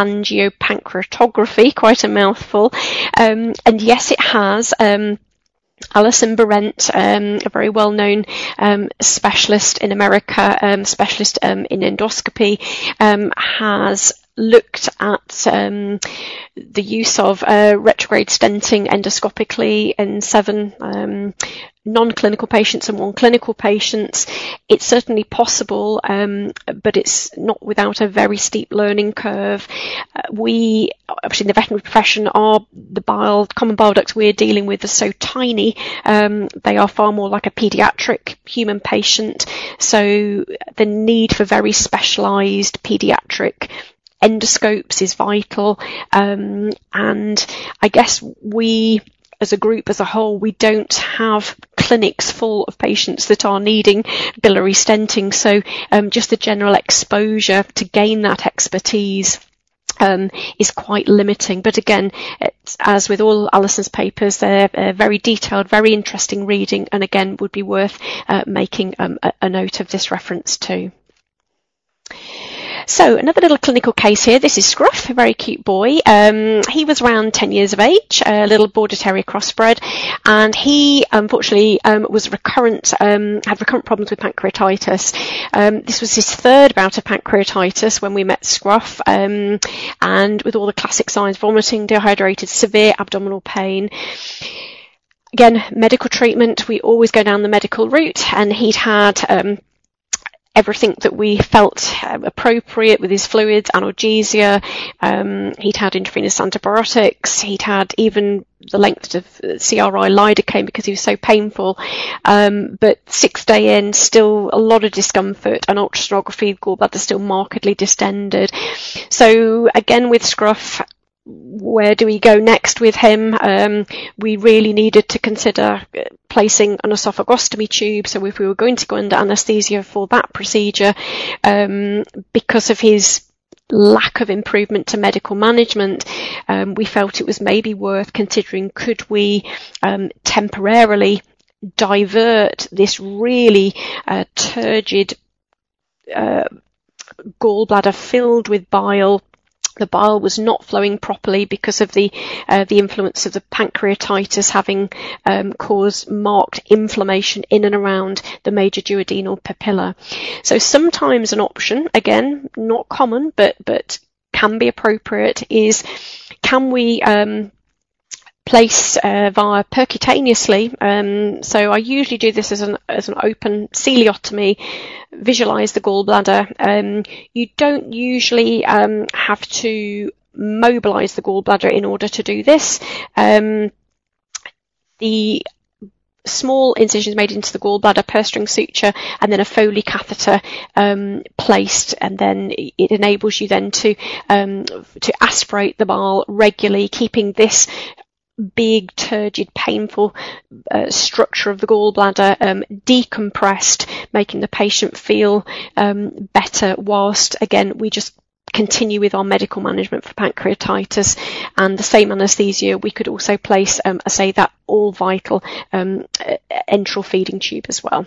cholangiopancreatography, quite a mouthful. Um, and yes, it has. Um, Alison Berendt, um, a very well-known um, specialist in America, um, specialist um, in endoscopy, um, has looked at um, the use of uh, retrograde stenting endoscopically in seven um, non-clinical patients and one clinical patient. It's certainly possible, um, but it's not without a very steep learning curve. Uh, we, obviously in the veterinary profession, are the bile, common bile ducts we're dealing with are so tiny, um, they are far more like a paediatric human patient. So the need for very specialised paediatric endoscopes is vital, um, and I guess we as a group, as a whole, we don't have clinics full of patients that are needing biliary stenting, so um, just the general exposure to gain that expertise um, is quite limiting. But again, it's, as with all Alison's papers, they're uh, very detailed, very interesting reading, and again would be worth uh, making um, a, a note of this reference too. So another little clinical case here. This is Scruff, a very cute boy. Um, he was around ten years of age, a little border terrier crossbred, and he unfortunately um, was recurrent, um, had recurrent problems with pancreatitis. Um, this was his third bout of pancreatitis when we met Scruff, um, and with all the classic signs: vomiting, dehydrated, severe abdominal pain. Again, medical treatment. We always go down the medical route, and he'd had um, everything that we felt uh, appropriate with his fluids, analgesia. Um, he'd had intravenous antibiotics. He'd had even the length of C R I lidocaine because he was so painful. Um, but six day in, still a lot of discomfort, and ultrasonography, gallbladder still markedly distended. So again, with Scruff, where do we go next with him? Um, we really needed to consider placing an esophagostomy tube. So if we were going to go under anaesthesia for that procedure, um, because of his lack of improvement to medical management, um, we felt it was maybe worth considering, could we um, temporarily divert this really uh, turgid uh, gallbladder filled with bile. The bile was not flowing properly because of the uh, the influence of the pancreatitis having um, caused marked inflammation in and around the major duodenal papilla. So sometimes an option, again, not common, but but can be appropriate is, can we um, place uh, via percutaneously, um, so I usually do this as an, as an open coelotomy, visualise the gallbladder. Um, you don't usually um, have to mobilise the gallbladder in order to do this. Um, the small incisions made into the gallbladder, purse string suture, and then a Foley catheter um, placed, and then it enables you then to um, to aspirate the bile regularly, keeping this big, turgid, painful uh, structure of the gallbladder um, decompressed, making the patient feel um, better, whilst again we just continue with our medical management for pancreatitis. And the same anaesthesia we could also place, um, I say, that all vital um, enteral feeding tube as well.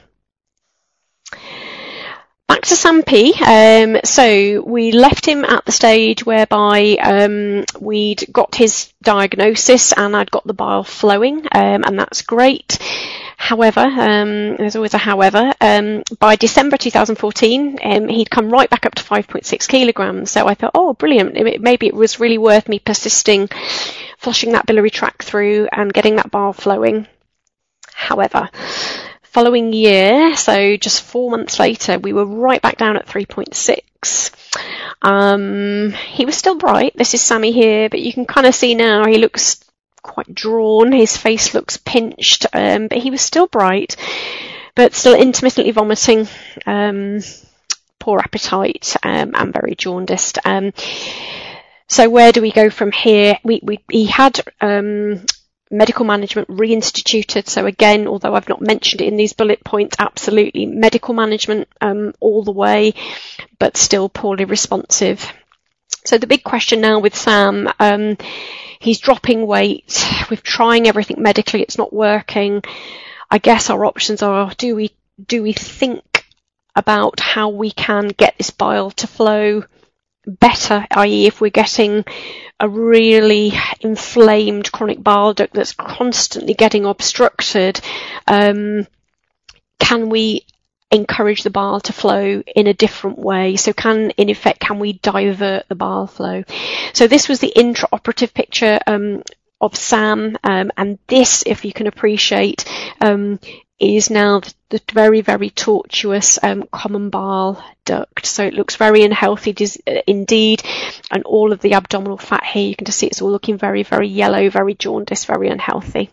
Back to Sam P. Um, so we left him at the stage whereby um, we'd got his diagnosis and I'd got the bile flowing, um, and that's great. However, um, there's always a however, um, by December two thousand fourteen, um, he'd come right back up to five point six kilograms. So I thought, oh, brilliant. Maybe it was really worth me persisting, flushing that biliary tract through and getting that bile flowing. However, following year, so just four months later, we were right back down at three point six. Um, he was still bright. This is Sammy here, but you can kind of see now he looks quite drawn. His face looks pinched, um, but he was still bright, but still intermittently vomiting, um, poor appetite, um, and very jaundiced. Um, so where do we go from here? We, we he had um, medical management reinstituted. So again, although I've not mentioned it in these bullet points, absolutely medical management um, all the way, but still poorly responsive. So the big question now with Sam, um, he's dropping weight. We're trying everything medically. It's not working. I guess our options are, do we do we think about how we can get this bile to flow better, that is if we're getting a really inflamed chronic bile duct that's constantly getting obstructed, um, can we encourage the bile to flow in a different way? So can, in effect, can we divert the bile flow? So this was the intraoperative picture um, of Sam, um, and this, if you can appreciate, um, is now the, the very, very tortuous um, common bile duct. So it looks very unhealthy dis- indeed, and all of the abdominal fat here, you can just see it's all looking very, very yellow, very jaundiced, very unhealthy.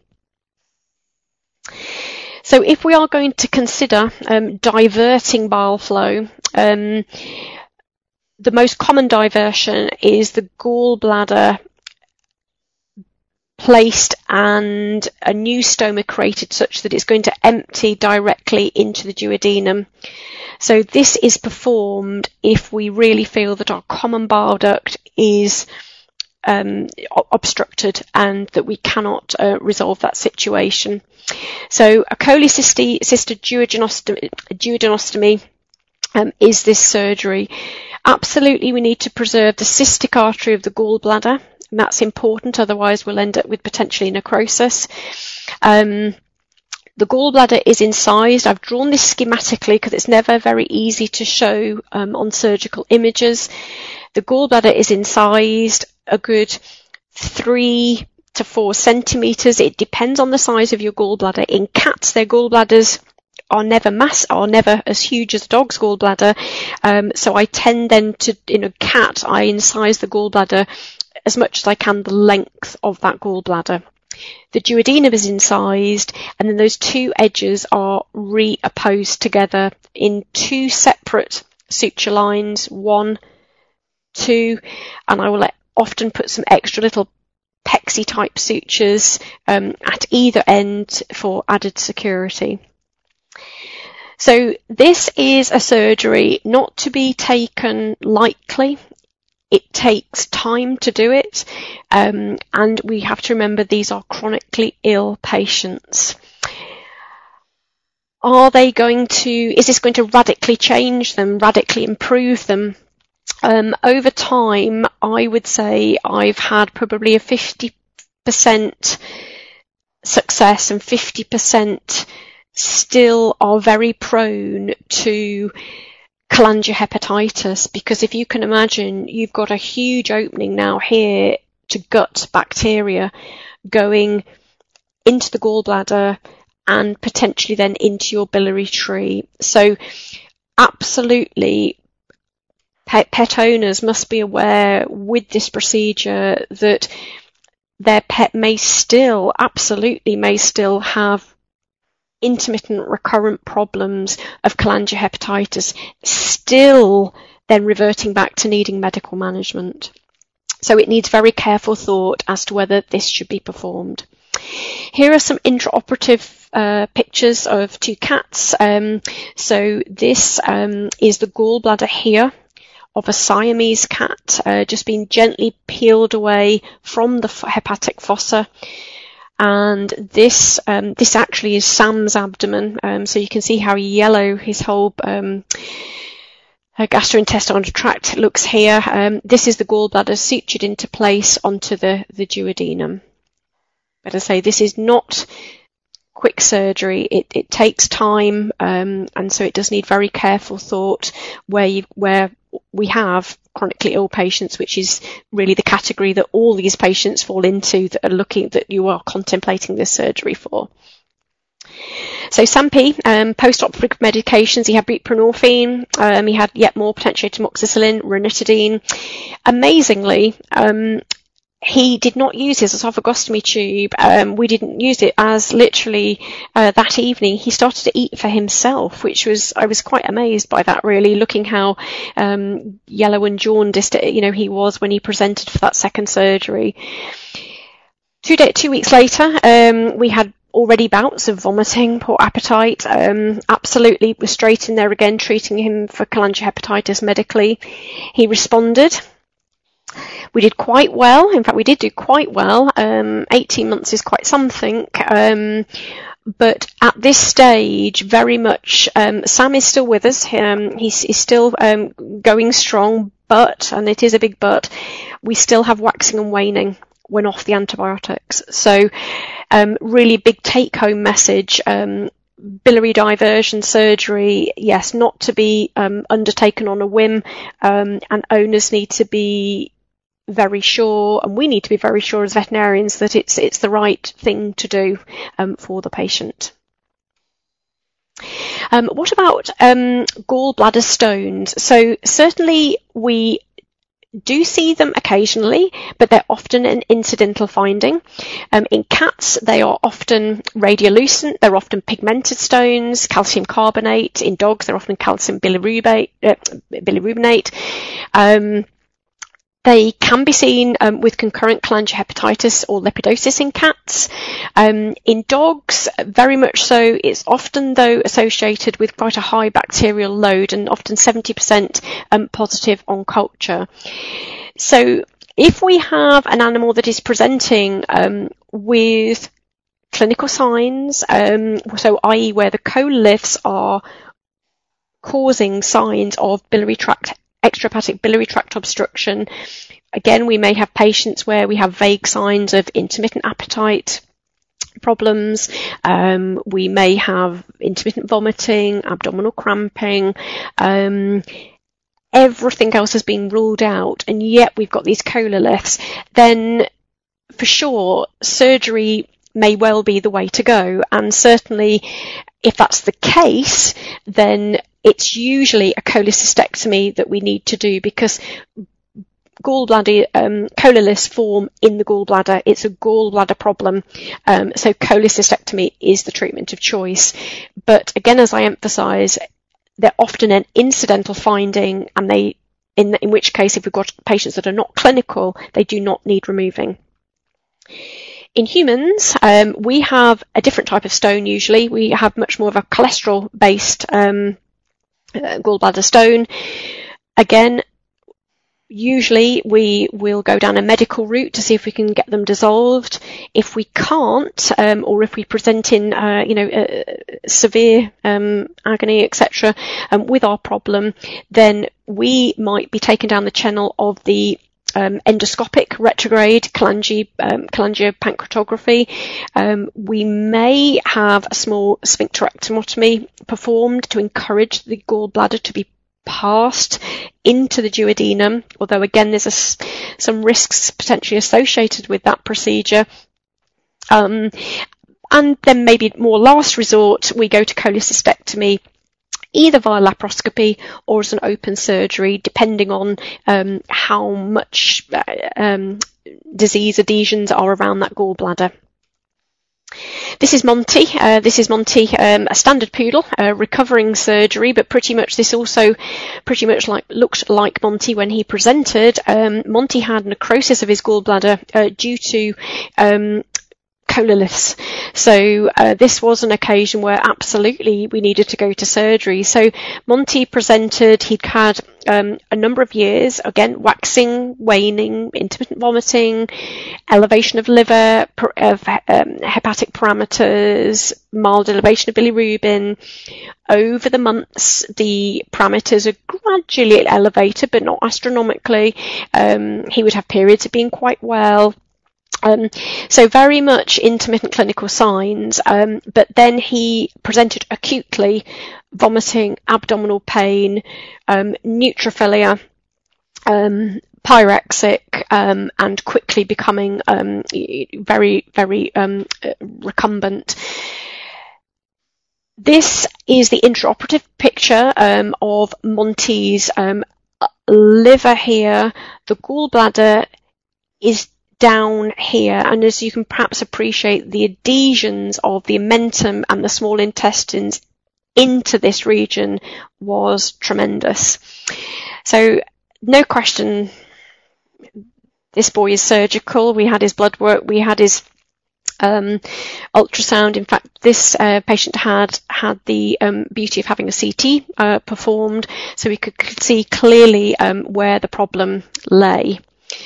So if we are going to consider um, diverting bile flow, um, the most common diversion is the gallbladder placed and a new stoma created such that it's going to empty directly into the duodenum. So this is performed if we really feel that our common bile duct is um, obstructed and that we cannot uh, resolve that situation. So a cholecystic duodenostomy, duodenostomy um, is this surgery. Absolutely, we need to preserve the cystic artery of the gallbladder, and that's important, otherwise we'll end up with potentially necrosis. Um, the gallbladder is incised. I've drawn this schematically because it's never very easy to show um, on surgical images. The gallbladder is incised a good three to four centimetres. It depends on the size of your gallbladder. In cats, their gallbladders are never mass are never as huge as a dog's gallbladder. Um, so I tend then to, in a cat, I incise the gallbladder as much as I can the length of that gallbladder. The duodenum is incised, and then those two edges are reopposed together in two separate suture lines, one, two, and I will let, often put some extra little pexy type sutures um, at either end for added security. So this is a surgery not to be taken lightly. It takes time to do it, um, and we have to remember these are chronically ill patients. Are they going to, is this going to radically change them, radically improve them? Um, over time, I would say I've had probably a fifty percent success and fifty percent still are very prone to cholangiohepatitis, because if you can imagine, you've got a huge opening now here to gut bacteria going into the gallbladder and potentially then into your biliary tree. So absolutely, pet, pet owners must be aware with this procedure that their pet may still, absolutely may still have intermittent recurrent problems of cholangiohepatitis, still then reverting back to needing medical management. So it needs very careful thought as to whether this should be performed. Here are some intraoperative uh, pictures of two cats. Um, so this um, is the gallbladder here of a Siamese cat, uh, just being gently peeled away from the hepatic fossa. And this um, this actually is Sam's abdomen. Um, so you can see how yellow his whole um, gastrointestinal tract looks here. Um, this is the gallbladder sutured into place onto the, the duodenum. But as I say, this is not quick surgery. It, it takes time, um, and so it does need very careful thought where you, where we have chronically ill patients, which is really the category that all these patients fall into that are looking, that you are contemplating this surgery for. So Sampi, um, post-operative medications, he had buprenorphine, um, he had yet more potentiated amoxicillin, ranitidine. Amazingly, um, he did not use his esophagostomy tube. Um, we didn't use it, as literally uh, that evening he started to eat for himself, which was, I was quite amazed by that, really, looking how um, yellow and jaundiced, you know, he was when he presented for that second surgery. Two, day, two weeks later, um, we had already bouts of vomiting, poor appetite. Um, absolutely, we're straight in there again, treating him for cholangiohepatitis medically. He responded. We did quite well. In fact, we did do quite well. Um, eighteen months is quite something. Um, but at this stage, very much, um, Sam is still with us. Um, he's, he's still um, going strong, but, and it is a big but, we still have waxing and waning when off the antibiotics. So um, really big take-home message. Um, biliary diversion surgery, yes, not to be um, undertaken on a whim, um, and owners need to be very sure, and we need to be very sure as veterinarians, that it's it's the right thing to do um, for the patient. Um, what about um, gallbladder stones? So certainly we do see them occasionally, but they're often an incidental finding. Um, in cats, they are often radiolucent, they're often pigmented stones, calcium carbonate. In dogs, they're often calcium bilirubate, uh, bilirubinate. Um, They can be seen um, with concurrent cholangiohepatitis or lipidosis in cats. Um, in dogs, very much so. It's often, though, associated with quite a high bacterial load, and often seventy percent um, positive on culture. So if we have an animal that is presenting um, with clinical signs, um, so that is where the choleliths are causing signs of biliary tract extrahepatic biliary tract obstruction. Again, we may have patients where we have vague signs of intermittent appetite problems. Um, we may have intermittent vomiting, abdominal cramping. Um, everything else has been ruled out, and yet we've got these choleliths. Then, for sure, surgery may well be the way to go. And certainly, if that's the case, then it's usually a cholecystectomy that we need to do, because gallbladder um, choleliths form in the gallbladder. It's a gallbladder problem, um, so cholecystectomy is the treatment of choice. But again, as I emphasise, they're often an incidental finding, and they, in, in which case, if we've got patients that are not clinical, they do not need removing. In humans, um, we have a different type of stone usually. We have much more of a cholesterol-based um, uh, gallbladder stone. Again, usually we will go down a medical route to see if we can get them dissolved. If we can't, um, or if we present in, uh, you know, uh, severe um, agony, et cetera, um, with our problem, then we might be taken down the channel of the Um, endoscopic retrograde cholangi, um, cholangiopancreatography. Um, we may have a small sphincterectomy performed to encourage the gallbladder to be passed into the duodenum, although again there's a, some risks potentially associated with that procedure. Um, and then maybe more last resort, we go to cholecystectomy, either via laparoscopy or as an open surgery, depending on um, how much uh, um, disease adhesions are around that gallbladder. This is Monty. Uh, this is Monty, um, a standard poodle, uh, recovering surgery, but pretty much this also pretty much like looked like Monty when he presented. Um, Monty had necrosis of his gallbladder uh, due to um, cololiths. So uh, this was an occasion where absolutely we needed to go to surgery. So Monty presented, he'd had um, a number of years, again, waxing, waning, intermittent vomiting, elevation of liver, of um, hepatic parameters, mild elevation of bilirubin. Over the months, the parameters are gradually elevated, but not astronomically. Um, he would have periods of being quite well. Um, so very much intermittent clinical signs, um, but then he presented acutely, vomiting, abdominal pain, um, neutrophilia, um, pyrexic, um, and quickly becoming um, very, very um, recumbent. This is the intraoperative picture um, of Monty's um, liver here. The gallbladder is down here, and as you can perhaps appreciate, the adhesions of the omentum and the small intestines into this region was tremendous. So no question, this boy is surgical. We had his blood work, we had his um, ultrasound. In fact, this uh, patient had had the um, beauty of having a C T uh, performed, so we could see clearly um, where the problem lay.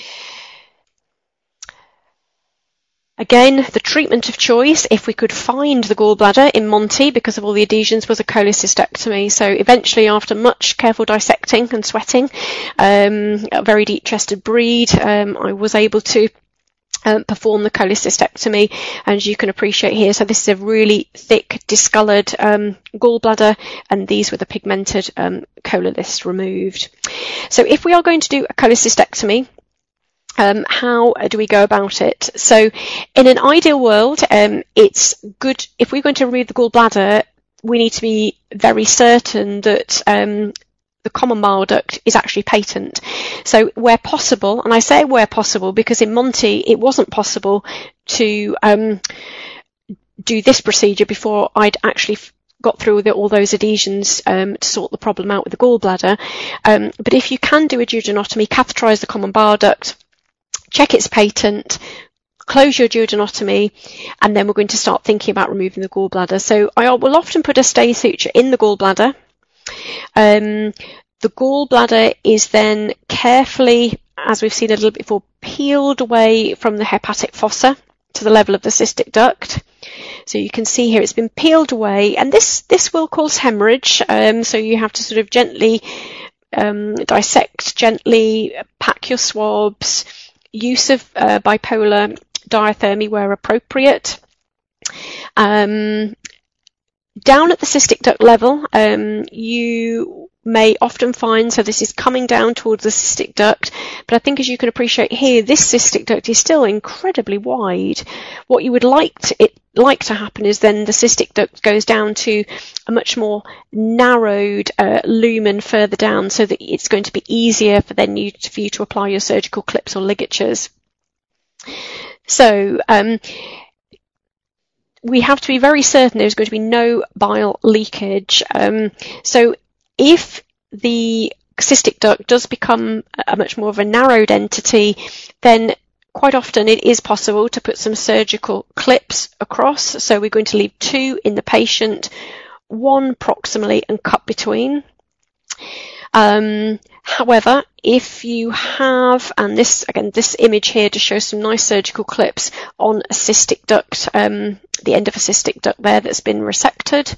Again, the treatment of choice, if we could find the gallbladder in Monty because of all the adhesions, was a cholecystectomy. So eventually, after much careful dissecting and sweating, um, a very deep-chested breed, um, I was able to um, perform the cholecystectomy, and as you can appreciate here, so this is a really thick, discoloured um, gallbladder, and these were the pigmented um, cololiths removed. So if we are going to do a cholecystectomy, Um, how do we go about it? So in an ideal world, um, it's good, if we're going to remove the gallbladder, we need to be very certain that um, the common bile duct is actually patent. So where possible, and I say where possible because in Monty it wasn't possible to um, do this procedure before I'd actually got through the, all those adhesions um, to sort the problem out with the gallbladder. Um, but if you can do a duodenotomy, catheterise the common bile duct, check its patent, close your duodenotomy, and then we're going to start thinking about removing the gallbladder. So I will often put a stay suture in the gallbladder. Um, the gallbladder is then carefully, as we've seen a little bit before, peeled away from the hepatic fossa to the level of the cystic duct. So you can see here it's been peeled away, and this, this will cause hemorrhage, um, so you have to sort of gently um, dissect, gently pack your swabs, use of uh, bipolar diathermy where appropriate. Um, down at the cystic duct level, um, you may often find, so this is coming down towards the cystic duct, but I think as you can appreciate here, this cystic duct is still incredibly wide. What you would like to, it like to happen is then the cystic duct goes down to a much more narrowed uh, lumen further down, so that it's going to be easier for then you for you to apply your surgical clips or ligatures. So um, we have to be very certain there's going to be no bile leakage. Um, so if the cystic duct does become a much more of a narrowed entity, then quite often it is possible to put some surgical clips across. So we're going to leave two in the patient, one proximally and cut between. Um, however, if you have, and this, again, this image here to show some nice surgical clips on a cystic duct, um, the end of a cystic duct there that's been resected.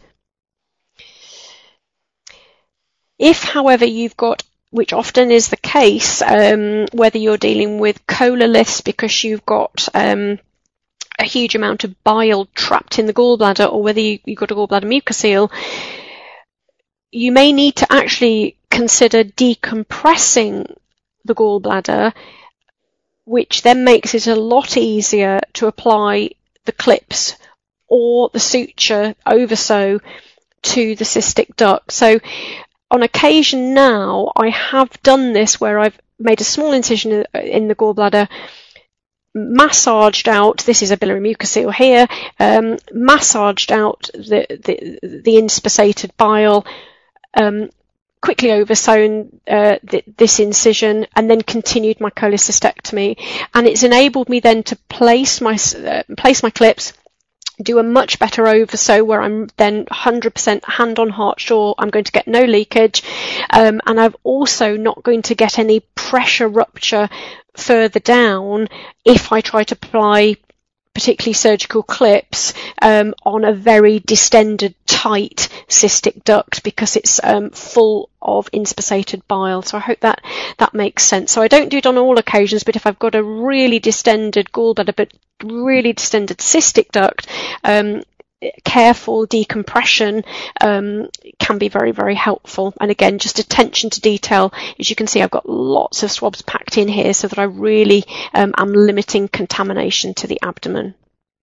If, however, you've got, which often is the case, um, whether you're dealing with cololiths because you've got um, a huge amount of bile trapped in the gallbladder, or whether you, you've got a gallbladder mucocele, you may need to actually consider decompressing the gallbladder, which then makes it a lot easier to apply the clips or the suture over sew to the cystic duct. So on occasion now, I have done this where I've made a small incision in the gallbladder, massaged out, this is a biliary mucocele here, um, massaged out the, the, the inspissated bile, um, quickly oversewn uh, th this incision, and then continued my cholecystectomy. And it's enabled me then to place my, uh, place my clips, do a much better oversew where I'm then one hundred percent hand on heart sure I'm going to get no leakage, um, and I'm also not going to get any pressure rupture further down if I try to apply particularly surgical clips um, on a very distended, tight cystic duct, because it's um, full of inspissated bile. So I hope that that makes sense. So I don't do it on all occasions, but if I've got a really distended gallbladder, but really distended cystic duct, um, careful decompression um, can be very, very helpful. And again, just attention to detail. As you can see, I've got lots of swabs packed in here so that I really um, am limiting contamination to the abdomen.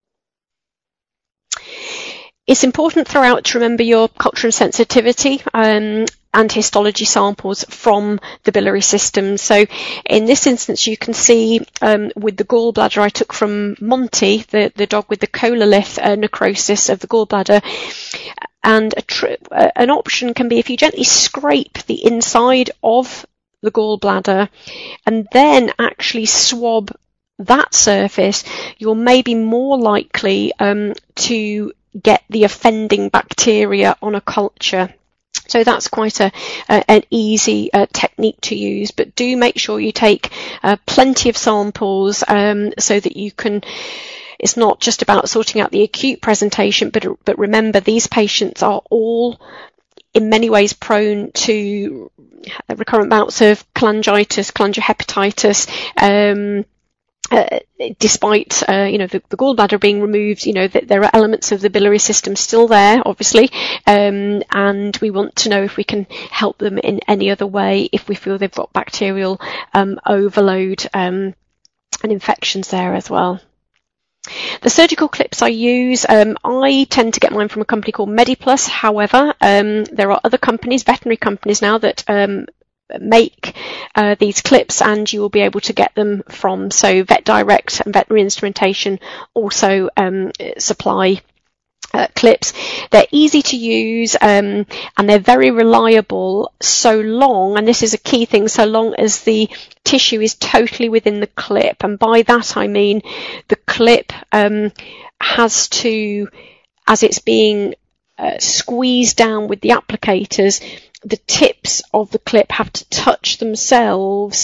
It's important throughout to remember your culture and sensitivity um, and histology samples from the biliary system. So in this instance, you can see um, with the gallbladder I took from Monty, the, the dog with the cololith uh, necrosis of the gallbladder. And a tr uh, an option can be if you gently scrape the inside of the gallbladder and then actually swab that surface, you're maybe more likely um, to get the offending bacteria on a culture. So that's quite a, uh, an easy uh, technique to use, but do make sure you take uh, plenty of samples um, so that you can, it's not just about sorting out the acute presentation, but, but remember these patients are all in many ways prone to recurrent bouts of cholangitis, cholangiohepatitis, um, Uh, despite, uh, you know, the, the gallbladder being removed, you know, that there are elements of the biliary system still there, obviously, um, and we want to know if we can help them in any other way if we feel they've got bacterial um, overload um, and infections there as well. The surgical clips I use, um, I tend to get mine from a company called MediPlus. However, um, there are other companies, veterinary companies now, that um, make uh, these clips, and you will be able to get them from, so Vet Direct and Veterinary Instrumentation also um, supply uh, clips. They're easy to use um, and they're very reliable so long, and this is a key thing, so long as the tissue is totally within the clip. And by that I mean the clip um, has to, as it's being uh, squeezed down with the applicators, the tips of the clip have to touch themselves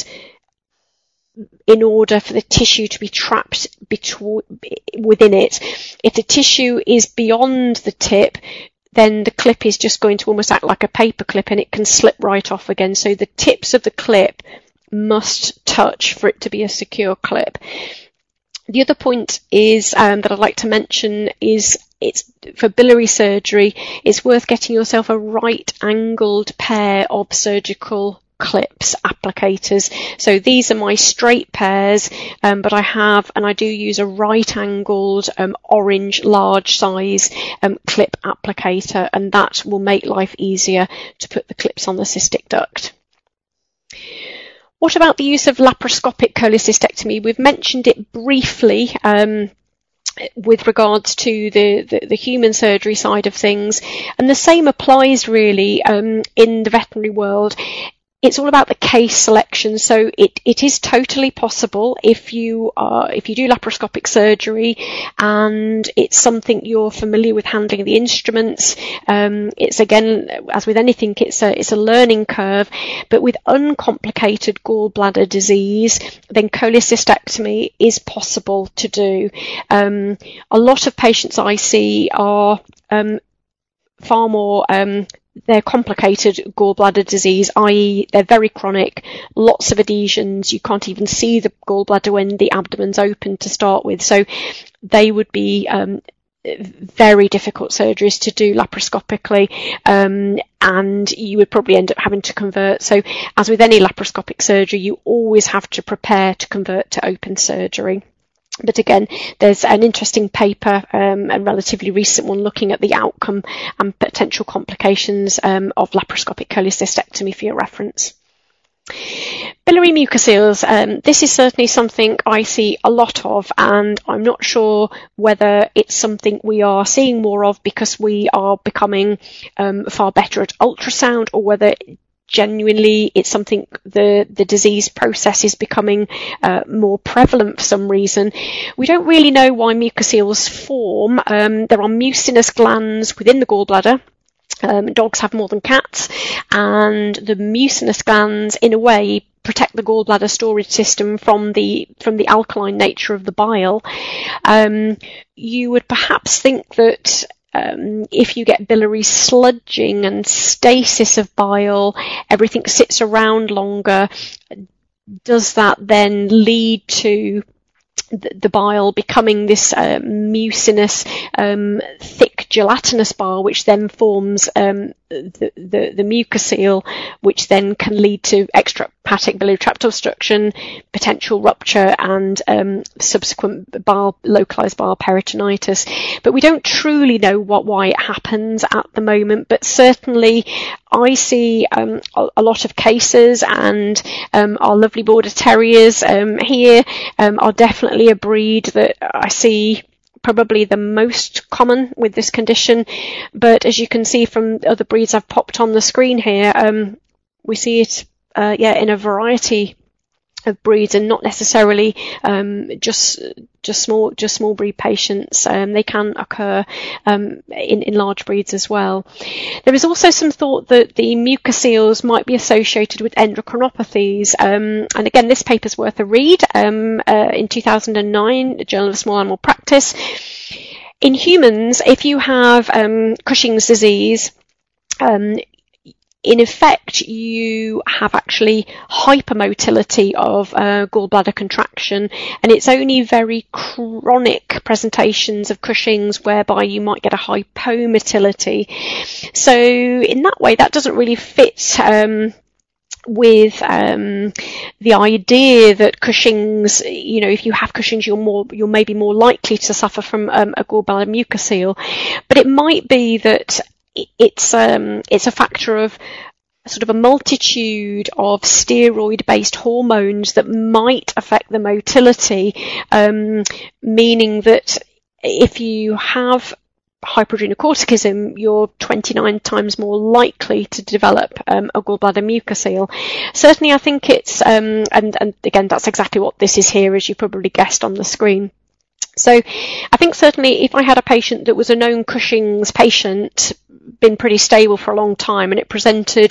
in order for the tissue to be trapped within it. If the tissue is beyond the tip, then the clip is just going to almost act like a paper clip and it can slip right off again. So the tips of the clip must touch for it to be a secure clip. The other point is um, that I'd like to mention is it's for biliary surgery, it's worth getting yourself a right angled pair of surgical clips, applicators. So these are my straight pairs, um, but I have, and I do use a right angled um, orange large size um, clip applicator, and that will make life easier to put the clips on the cystic duct. What about the use of laparoscopic cholecystectomy? We've mentioned it briefly um, with regards to the, the, the human surgery side of things, and the same applies really um, in the veterinary world. It's all about the case selection, so it, it is totally possible if you are if you do laparoscopic surgery and it's something you're familiar with handling the instruments. Um, it's again, as with anything, it's a it's a learning curve. But with uncomplicated gallbladder disease, then cholecystectomy is possible to do. Um, a lot of patients I see are um, far more um, they're complicated gallbladder disease, that is they're very chronic, lots of adhesions, you can't even see the gallbladder when the abdomen's open to start with. So they would be um, very difficult surgeries to do laparoscopically, um, and you would probably end up having to convert. So as with any laparoscopic surgery, you always have to prepare to convert to open surgery. But again, there's an interesting paper, um, a relatively recent one, looking at the outcome and potential complications um, of laparoscopic cholecystectomy for your reference. Biliary mucoceles, um, this is certainly something I see a lot of, and I'm not sure whether it's something we are seeing more of because we are becoming um, far better at ultrasound, or whether genuinely it's something the the disease process is becoming uh, more prevalent for some reason. We don't really know why mucoceles form. Um, there are mucinous glands within the gallbladder. Um, dogs have more than cats, and the mucinous glands, in a way, protect the gallbladder storage system from the from the alkaline nature of the bile. Um, you would perhaps think that um, if you get biliary sludging and stasis of bile, everything sits around longer. Does that then lead to the, the bile becoming this uh, mucinous, um, thick gelatinous bile, which then forms um, the, the, the mucocele, which then can lead to extrahepatic biliary tract obstruction, potential rupture, and um, subsequent bile, localized bile peritonitis. But we don't truly know what why it happens at the moment, but certainly I see um, a, a lot of cases, and um, our lovely border terriers um, here um, are definitely a breed that I see probably the most common with this condition. But as you can see from other breeds I've popped on the screen here, um, we see it uh, yeah, in a variety of breeds, and not necessarily um, just just small just small breed patients. Um, they can occur um, in, in large breeds as well. There is also some thought that the mucoceles might be associated with endocrinopathies, um, and again, this paper's worth a read. Um, uh, in two thousand nine, the Journal of Small Animal Practice. In humans, if you have um, Cushing's disease, um, in effect, you have actually hypermotility of uh, gallbladder contraction, and it's only very chronic presentations of Cushing's whereby you might get a hypomotility. So in that way, that doesn't really fit um, with um, the idea that Cushing's, you know, if you have Cushing's, you're more, you're maybe more likely to suffer from um, a gallbladder mucocele. But it might be that it's um, it's a factor of sort of a multitude of steroid-based hormones that might affect the motility, um, meaning that if you have hyperadrenocorticism, you're twenty-nine times more likely to develop um, a gallbladder mucocele. Certainly, I think it's, um, and, and again, that's exactly what this is here, as you probably guessed on the screen. So I think certainly if I had a patient that was a known Cushing's patient, been pretty stable for a long time, and it presented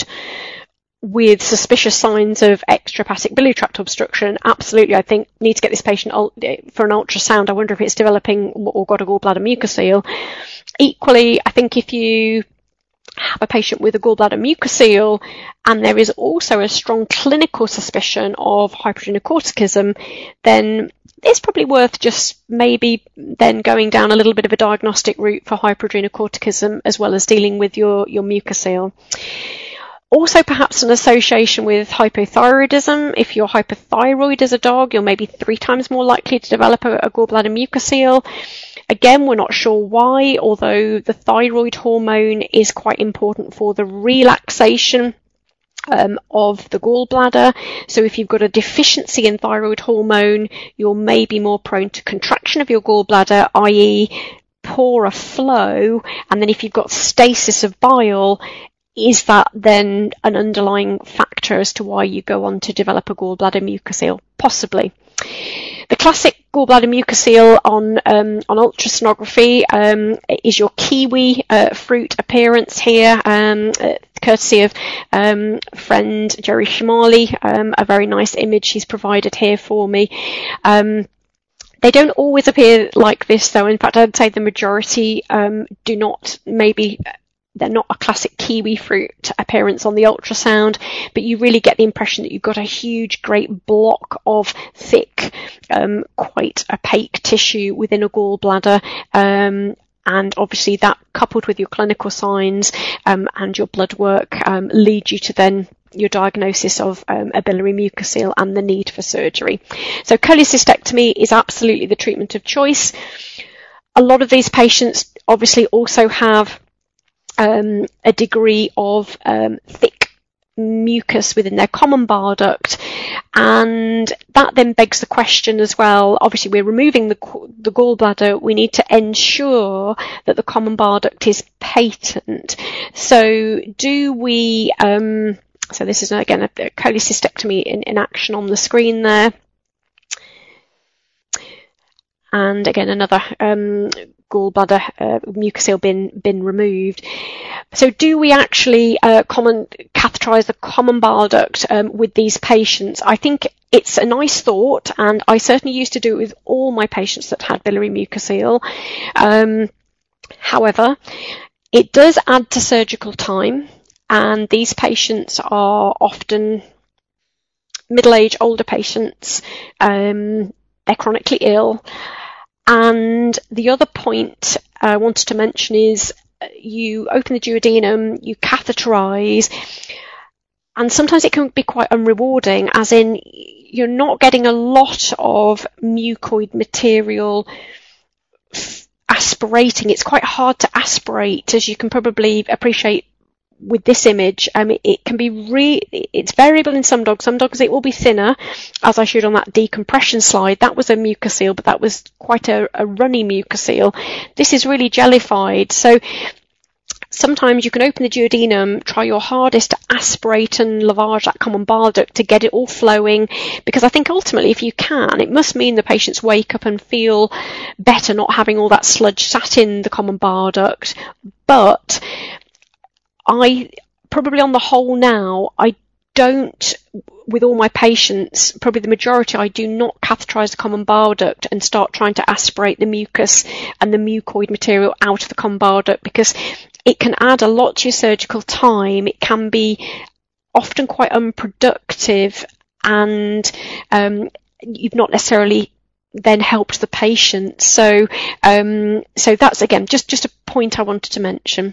with suspicious signs of extrahepatic biliary tract obstruction, absolutely, I think need to get this patient for an ultrasound. I wonder if it's developing or got a gallbladder mucocele. Equally, I think if you have a patient with a gallbladder mucocele and there is also a strong clinical suspicion of hyperadrenocorticism, then it's probably worth just maybe then going down a little bit of a diagnostic route for hyperadrenocorticism as well as dealing with your, your mucocele. Also, perhaps an association with hypothyroidism. If you're hypothyroid as a dog, you're maybe three times more likely to develop a, a gallbladder mucocele. Again, we're not sure why, although the thyroid hormone is quite important for the relaxation um, of the gallbladder. So if you've got a deficiency in thyroid hormone, you're maybe more prone to contraction of your gallbladder, that is poorer flow. And then if you've got stasis of bile, is that then an underlying factor as to why you go on to develop a gallbladder mucocele? Possibly. The classic gallbladder mucocele on um, on ultrasonography um, is your kiwi uh, fruit appearance here, um, uh, courtesy of um, friend Jerry Shamali. Um, a very nice image he's provided here for me. Um, They don't always appear like this, though. In fact, I'd say the majority um, do not. Maybe they're not a classic kiwi fruit appearance on the ultrasound, but you really get the impression that you've got a huge, great block of thick, um, quite opaque tissue within a gallbladder. Um, and obviously that, coupled with your clinical signs um, and your blood work, um, lead you to then your diagnosis of um, a biliary mucocele and the need for surgery. So cholecystectomy is absolutely the treatment of choice. A lot of these patients obviously also have um, a degree of um, thick mucus within their common bile duct, and that then begs the question as well. Obviously we're removing the, the gallbladder, we need to ensure that the common bile duct is patent. So do we um, so this is again a, a cholecystectomy in, in action on the screen there, and again another um, gallbladder uh, mucocele bin bin removed. So do we actually uh, common catheterize the common bile duct um, with these patients? I think it's a nice thought, and I certainly used to do it with all my patients that had biliary mucocele. Um, however, it does add to surgical time, and these patients are often middle-aged, older patients. Um, they're chronically ill. And the other point I wanted to mention is you open the duodenum, you catheterize, and sometimes it can be quite unrewarding, as in you're not getting a lot of mucoid material aspirating. It's quite hard to aspirate, as you can probably appreciate with this image. Um, it, it can be re- it's variable in some dogs. Some dogs it will be thinner, as I showed on that decompression slide. That was a mucocele, but that was quite a, a runny mucocele. This is really jellified. So sometimes you can open the duodenum, try your hardest to aspirate and lavage that common bile duct to get it all flowing, because I think ultimately if you can, it must mean the patients wake up and feel better not having all that sludge sat in the common bile duct. But I probably on the whole now, I don't, with all my patients, probably the majority, I do not catheterize the common bile duct and start trying to aspirate the mucus and the mucoid material out of the common bile duct, because it can add a lot to your surgical time. It can be often quite unproductive, and um, you've not necessarily then helped the patient. So, um, so that's again just just a point I wanted to mention.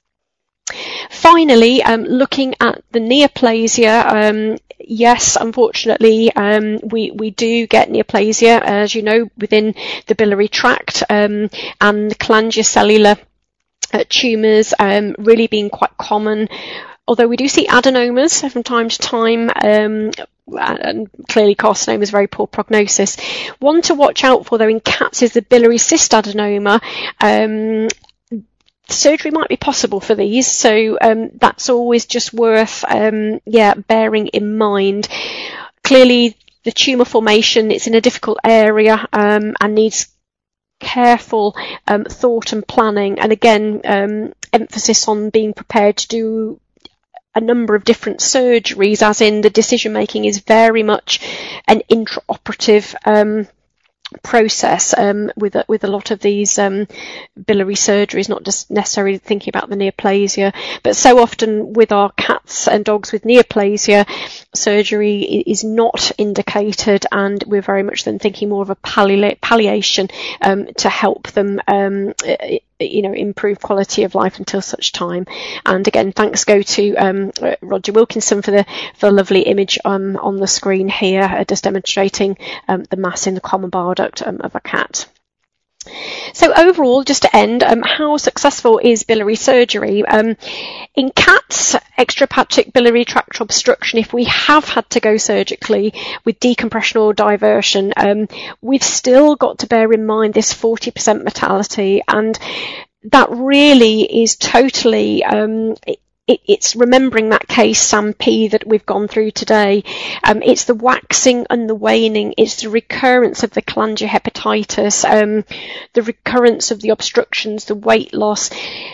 Finally, um, looking at the neoplasia, um, yes, unfortunately, um, we, we do get neoplasia, as you know, within the biliary tract, um, and the cholangiocellular uh, tumours um, really being quite common. Although we do see adenomas from time to time, um, and clearly carcinoma is very poor prognosis. One to watch out for, though, in cats is the biliary cyst adenoma. Um, Surgery might be possible for these, so um, that's always just worth um, yeah bearing in mind. Clearly, the tumour formation, it's in a difficult area um, and needs careful um, thought and planning, and again um, emphasis on being prepared to do a number of different surgeries, as in the decision making is very much an intraoperative um process um, with a, with a lot of these um, biliary surgeries, not just necessarily thinking about the neoplasia, but so often with our cats and dogs with neoplasia, surgery is not indicated, and we're very much then thinking more of a palli- palliation um, to help them um, you know, improve quality of life until such time. And again, thanks go to um, Roger Wilkinson for the for the lovely image um, on the screen here, uh, just demonstrating um, the mass in the common bile duct um, of a cat. So overall, just to end, um, how successful is biliary surgery? Um, in cats, extrahepatic biliary tract obstruction, if we have had to go surgically with decompression or diversion, um, we've still got to bear in mind this forty percent mortality, and that really is totally um, it, it's remembering that case, Sam P, that we've gone through today. Um, it's the waxing and the waning. It's the recurrence of the cholangiohepatitis, um, the recurrence of the obstructions, the weight loss.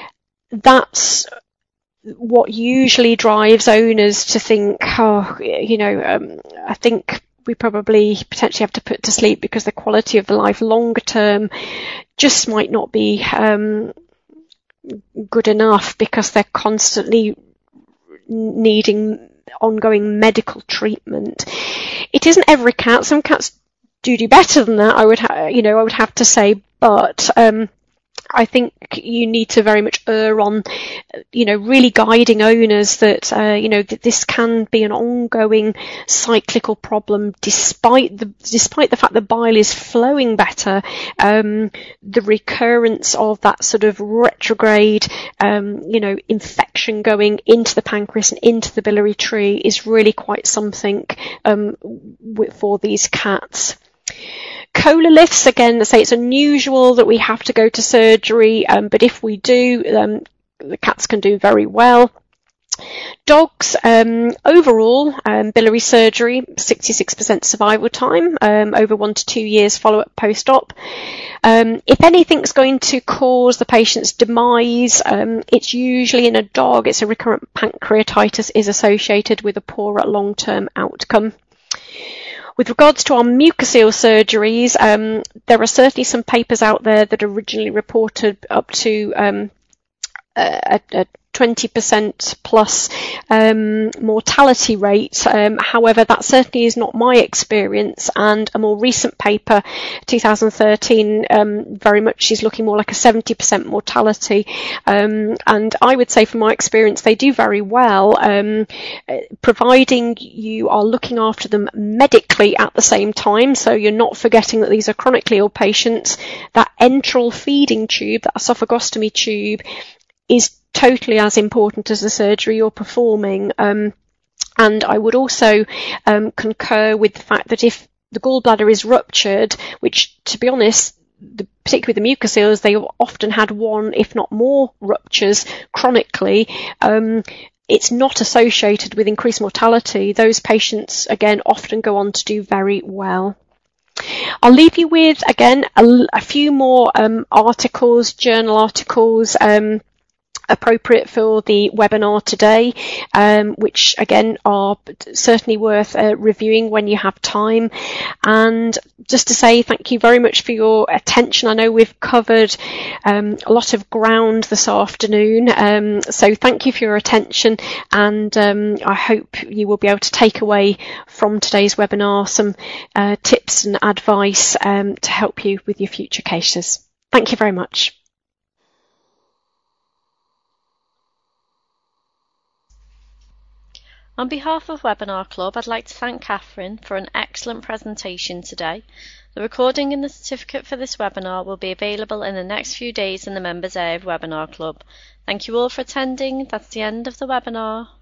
That's what usually drives owners to think, oh, you know, um, I think we probably potentially have to put to sleep, because the quality of the life longer term just might not be um, good enough, because they're constantly needing ongoing medical treatment. It isn't every cat. Some cats do do better than that, I would ha- you know I would have to say, but um, I think you need to very much err on, you know, really guiding owners that, uh, you know, that this can be an ongoing cyclical problem despite the, despite the fact the bile is flowing better. Um, the recurrence of that sort of retrograde, um, you know, infection going into the pancreas and into the biliary tree is really quite something, um, for these cats. Cololiths, again, I say it's unusual that we have to go to surgery, um, but if we do, um, the cats can do very well. Dogs, um, overall, um, biliary surgery, sixty-six percent survival time, um, over one to two years follow-up post-op. Um, if anything's going to cause the patient's demise, um, it's usually in a dog, it's a recurrent pancreatitis is associated with a poorer long-term outcome. With regards to our mucocele surgeries, um, there are certainly some papers out there that originally reported up to um, a, a twenty percent plus um, mortality rate. Um, however, that certainly is not my experience, and a more recent paper, two thousand thirteen, um, very much is looking more like a seventy percent mortality. Um, and I would say from my experience, they do very well, um, providing you are looking after them medically at the same time, so you're not forgetting that these are chronically ill patients. That enteral feeding tube, that esophagostomy tube, is totally as important as the surgery you're performing. Um, and I would also um, concur with the fact that if the gallbladder is ruptured, which, to be honest, the, particularly with the mucoceles, they often had one, if not more, ruptures chronically, um, it's not associated with increased mortality. Those patients, again, often go on to do very well. I'll leave you with, again, a, a few more um, articles, journal articles, um, appropriate for the webinar today, um, which again are certainly worth uh, reviewing when you have time. And just to say thank you very much for your attention. I know we've covered um, a lot of ground this afternoon, um, so thank you for your attention, and um, I hope you will be able to take away from today's webinar some uh, tips and advice um, to help you with your future cases. Thank you very much. On behalf of Webinar Club, I'd like to thank Catherine for an excellent presentation today. The recording and the certificate for this webinar will be available in the next few days in the members area of Webinar Club. Thank you all for attending. That's the end of the webinar.